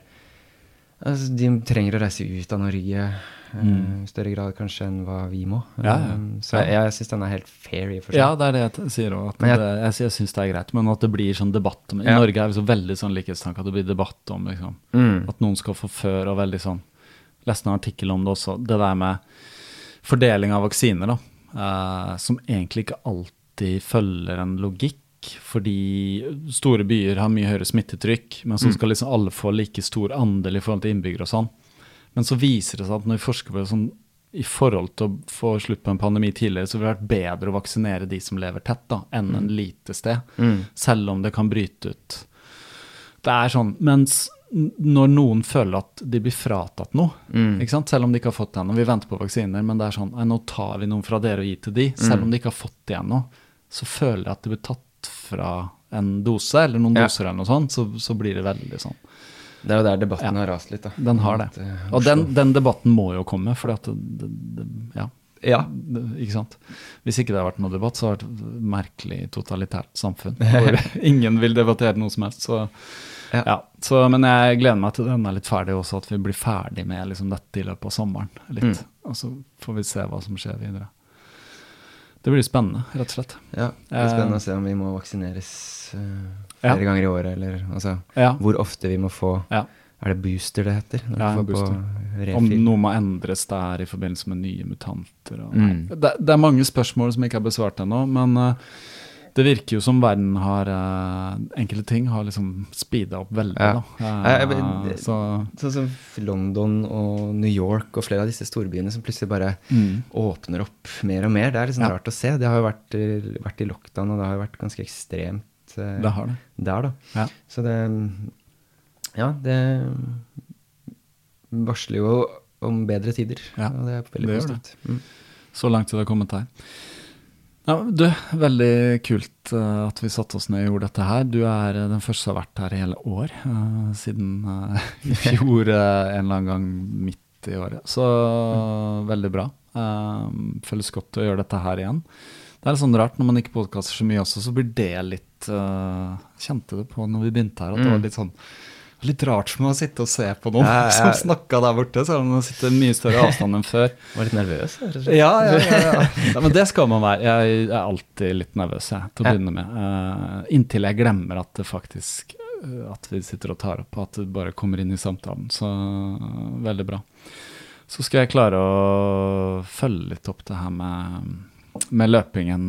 altså, de trenger å reise ut av Norge, mm. i større grad kanskje enn hva vi må. Ja, ja. Um, så jeg, jeg synes den er helt fair i for seg. Ja, det er det jeg sier også. At jeg, det, jeg, jeg synes det er greit, men at det blir sånn debatt om, i ja. Norge er vi så veldig sånn likhetstanke at det blir debatt om, liksom, mm. at noen skal få før, og veldig sånn, leste en artikkel om det også, det der med fordeling av vaksiner da, uh, som egentlig ikke alltid følger en logikk, fordi store byer har mye høyere smittetrykk, men så skal liksom alle få like stor andel i forhold til innbyggere og sånn. Men så viser det seg at når vi forsker på det sånn, i forhold til å få slutt på en pandemi tidligere, så vil det vært bedre å vaksinere de som lever tett da, enn en lite sted, mm. selv om det kan bryte ut. Det er sånn, mens når noen føler at de blir fratatt noe, mm. ikke sant? Selv om de ikke har fått det ennå, vi venter på vaksiner, men det er sånn, nå tar vi noen fra dere og gir til de, selv mm. om de ikke har fått det ennå, så føler jeg at det blir tatt fra en dose, eller noen ja. Doser eller noe sånt, så, så blir det veldig sånn. Det er jo der debatten ja. Har rast litt da. Den har det. At, og den, den debatten må jo komme, fordi at det, det, det, ja. Ja. Det, ikke sant? Hvis ikke det har vært noe debatt, så har det vært et merkelig totalitært samfunn, hvor ingen vil debattere noe som helst, så ja. Ja. Så, men jeg gleder meg til den er litt ferdig også, at vi blir ferdig med liksom, dette i løpet av sommeren, litt. Mm. Og så får vi se hva som skjer videre. Det blir spennende, rett og slett. Ja, det er spennende å se om vi må vaksineres uh, flere ja. Ganger i året, eller altså, ja. Hvor ofte vi må få, ja. Er det booster det heter? Ja, booster. Om noe må endres der i forbindelse med nye mutanter. Og, mm. det, det er mange spørsmål som ikke er besvart ennå, men uh, det virker jo som verden har, uh, enkelte ting har liksom speedet opp veldig ja. Da. Uh, jeg, jeg, så. Sånn som London og New York og flere av disse storbyene som plutselig bare mm. åpner opp mer og mer. Det er liksom ja. Rart å se. Det har jo vært, vært i lockdown, og det har jo vært ganske ekstremt uh, det har det. Der da. Ja. Så det, ja, det varsler jo om bedre tider. Ja, og det er veldig positivt. Mm. Så langt til det har kommet her. Ja, du, veldig kult uh, at vi satt oss ned og gjorde dette her. Du er uh, den første som har vært her i hele år, uh, siden uh, i fjor uh, en eller annen gang midt siste i året. Så mm. veldig bra. Um, føles godt å gjøre dette her igjen. Det er sånn rart, når man ikke podcaster så mye også, så blir det litt, uh, kjente det på når vi begynte her, at mm. det var litt sånn, litt rart som å sitte og se på noen ja, ja. som snakket der borte, så man sitter mye større avstand enn før. Var litt nervøs? Ja, ja, ja, ja. ja, men det skal man være. Jeg er alltid litt nervøs, jeg, til å ja. begynne med. Uh, inntil jeg glemmer at det faktisk, uh, at vi sitter og tar opp, at det bare kommer inn i samtalen, så uh, veldig bra. Så skal jeg klare å følge litt opp det her med, med løpingen,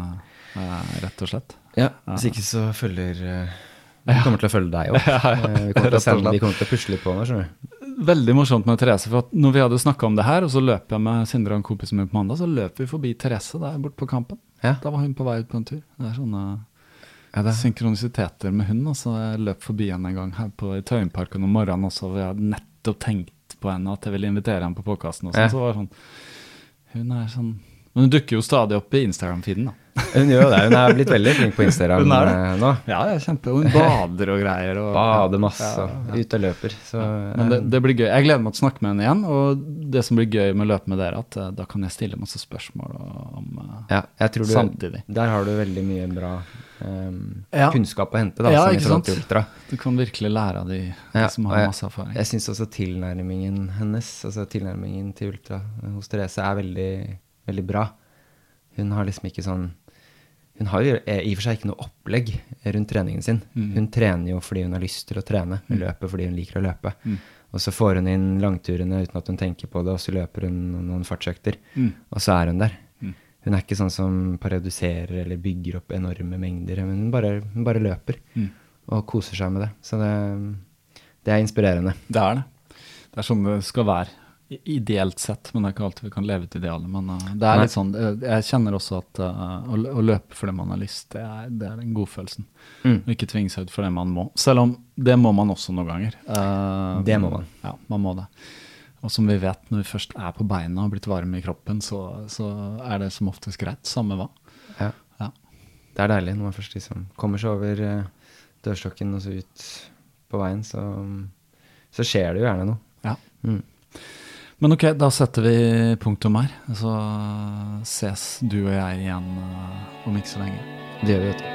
uh, rett og slett. Ja, hvis ikke så følger... Uh, vi kommer til å følge deg også. Ja, ja. Vi, kommer til å sende, vi kommer til å pusle litt på nå, skjønner du. Veldig morsomt med Therese, for at når vi hadde snakket om det her, og så løp jeg med Sindre og en kompis min på mandag, så løp vi forbi Therese der bort på kampen. Ja. Da var hun på vei ut på en tur. Det er sånne ja, det. synkronisiteter med hun, og så jeg løp forbi henne en gang her på i Tøyenparken om morgenen også, og jeg hadde nettopp tenkt på henne at jeg ville invitere henne på podcasten også, ja. så var det sånn, hun er sånn, men hun dukker jo stadig opp i Instagram-feeden da. Hun gjør det, hun er blitt veldig flink på Instagram nå. Ja, jeg kjempe, hun bader og greier. Og, bader masse, ja, ja. Ut og løper. Så, men det, det blir gøy. Jeg gleder meg til å snakke med henne igjen, og det som blir gøy med å løpe med dere, at da kan jeg stille masse spørsmål om ja, jeg tror du, samtidig. Der har du veldig mye bra um, ja. kunnskap å hente da, ja, som ikke sant? Ultra. Du kan virkelig lære av de, de ja, som har jeg, masse erfaring. Jeg synes også tilnærmingen hennes, altså tilnærmingen til Ultra hos Therese er veldig, veldig bra. Hun har liksom ikke sånn, hun har jo i og for seg ikke noe opplegg rundt treningen sin. Mm. Hun trener jo fordi hun har lyst til å trene, hun mm. løper fordi hun liker å løpe. Mm. Og så får hun inn langturene uten at hun tenker på det, og så løper hun noen fartsøkter, mm. og så er hun der. Mm. Hun er ikke sånn som paradoserer eller bygger opp enorme mengder, men hun bare, hun bare løper mm. og koser seg med det. Så det, det er inspirerende. Det er det. Det er sånn det skal være. Ideelt sett, men det er ikke alltid vi kan leve til idealet, men uh, det er litt sånn, jeg kjenner også at uh, å, å løpe for det man har lyst, det er, det er den godfølelsen. Mm. Og ikke tvinge seg ut for det man må. Selv om det må man også noen ganger. Uh, det må man. Ja, man må det. Og som vi vet, når vi først er på beina og har blitt varme i kroppen, så, så er det som oftest greit, samme hva. Ja. Ja. Det er deilig når man først liksom kommer seg over uh, dørstokken og så ut på veien, så, så skjer det jo gjerne noe. Ja. Mm. Men ok, da setter vi punktum her, så ses du og jeg igjen uh, om ikke så lenge. Det gjør vi, vet du.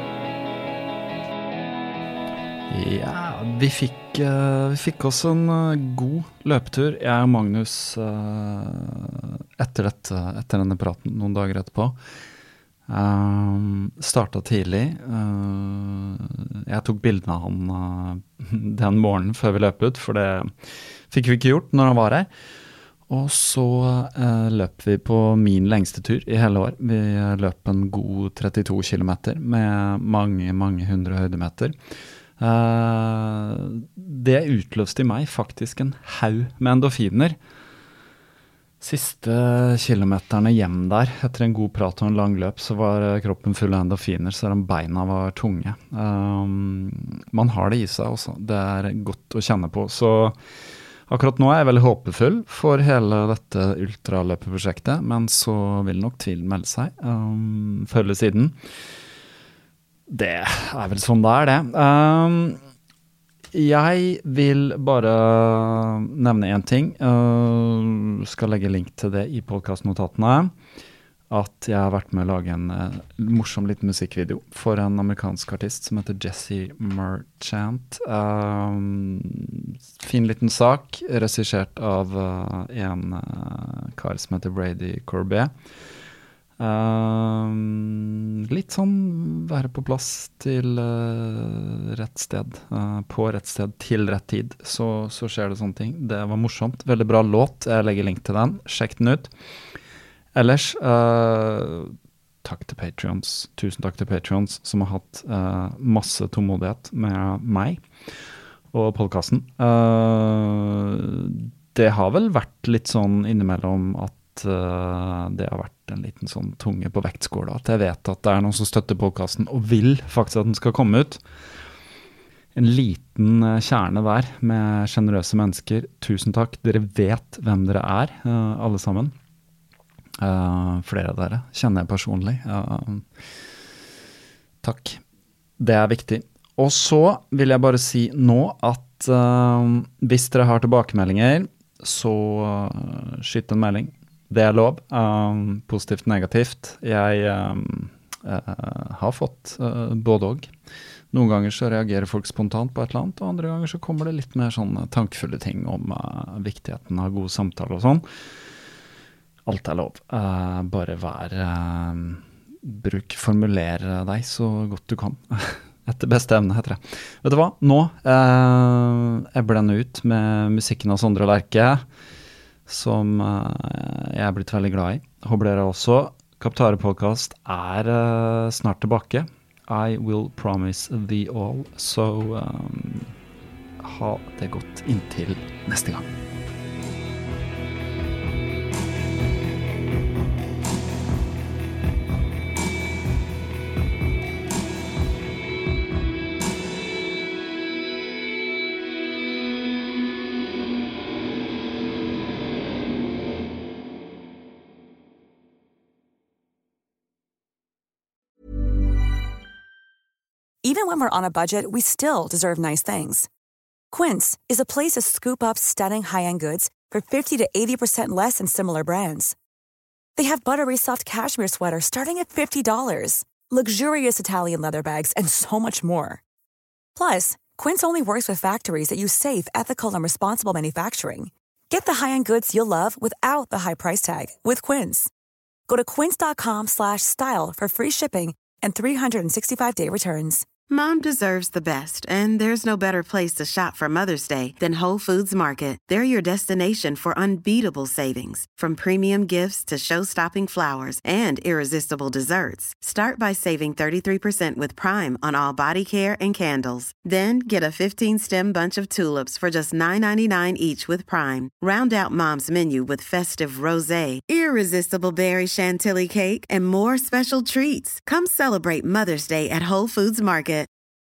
Ja, vi fikk, uh, vi fikk også en uh, god løpetur, jeg og Magnus, uh, etter, dette, etter denne praten, noen dager etterpå. Um, startet tidlig. Uh, jeg tok bildene av han uh, den morgenen før vi løp ut, for det fikk vi ikke gjort når han var her. Og så uh, løp vi på min lengste tur i hele år. Vi løp en god trettito kilometer med mange, mange hundre høydemeter. Uh, det utløste i meg faktisk en haug med endorfiner. Siste kilometerne hjem der, etter en god prat og en lang løp, så var kroppen full av endorfiner, så beina var tunge. Um, man har det i seg også, det er godt å kjenne på. Så akkurat nå er jeg veldig håpefull for hele dette ultraløpeprosjektet, men så vil nok tvilen melde seg um, før eller siden. Det er vel sånn det er det. Um, Jeg vil bare nevne en ting, uh, skal legge link til det i podcastnotatene, at jeg har vært med å lage en uh, morsom liten musikkvideo for en amerikansk artist som heter Jesse Merchant. Uh, fin liten sak, regissert av uh, en uh, kar som heter Brady Corbet. Uh, litt sånn være på plass til uh, rett sted, uh, på rett sted til rett tid, så, så skjer det sånne ting. Det var morsomt, veldig bra låt, jeg legger link til den, sjekk den ut. Ellers uh, takk til Patreons, tusen takk til Patreons som har hatt uh, masse tålmodighet med meg og podcasten. Uh, det har vel vært litt sånn innimellom at uh, det har vært en liten sånn tunge på vektskåla, at jeg vet at det er noen som støtter podcasten og vil faktisk at den skal komme ut. En liten uh, kjerne der med generøse mennesker. Tusen takk. Dere vet hvem dere er, uh, alle sammen. Uh, flere av dere kjenner jeg personlig. Uh, takk. Det er viktig. Og så vil jeg bare si nå at uh, hvis dere har tilbakemeldinger, så uh, skyt en melding. Det er lov. Um, positivt, negativt. Jeg um, uh, har fått uh, både og. Noen ganger så reagerer folk spontant på et eller annet, og andre ganger så kommer det litt mer sånne tankefulle ting om uh, viktigheten av god samtale og sånn. Alt er lov. Uh, bare vær uh, bruk, formuler deg så godt du kan. Etter beste evne, heter det. Vet du hva? Nå uh, jeg blender ut med musikken av Sondre Lerche, som uh, jeg er blitt veldig glad i. Håper dere også. Kaptare Podcast er uh, snart tilbake. I will promise thee all. Så um, ha det godt inntil neste gang. Even when we're on a budget, we still deserve nice things. Quince is a place to scoop up stunning high-end goods for fifty to eighty percent less than similar brands. They have buttery soft cashmere sweaters starting at fifty dollars, luxurious Italian leather bags, and so much more. Plus, Quince only works with factories that use safe, ethical, and responsible manufacturing. Get the high-end goods you'll love without the high price tag with Quince. Go to quince.com slash style for free shipping and three sixty-five day returns. Mom deserves the best, and there's no better place to shop for Mother's Day than Whole Foods Market. They're your destination for unbeatable savings, from premium gifts to show-stopping flowers and irresistible desserts. Start by saving thirty-three percent with Prime on all body care and candles. Then get a fifteen-stem bunch of tulips for just nine ninety-nine each with Prime. Round out Mom's menu with festive rosé, irresistible berry chantilly cake, and more special treats. Come celebrate Mother's Day at Whole Foods Market.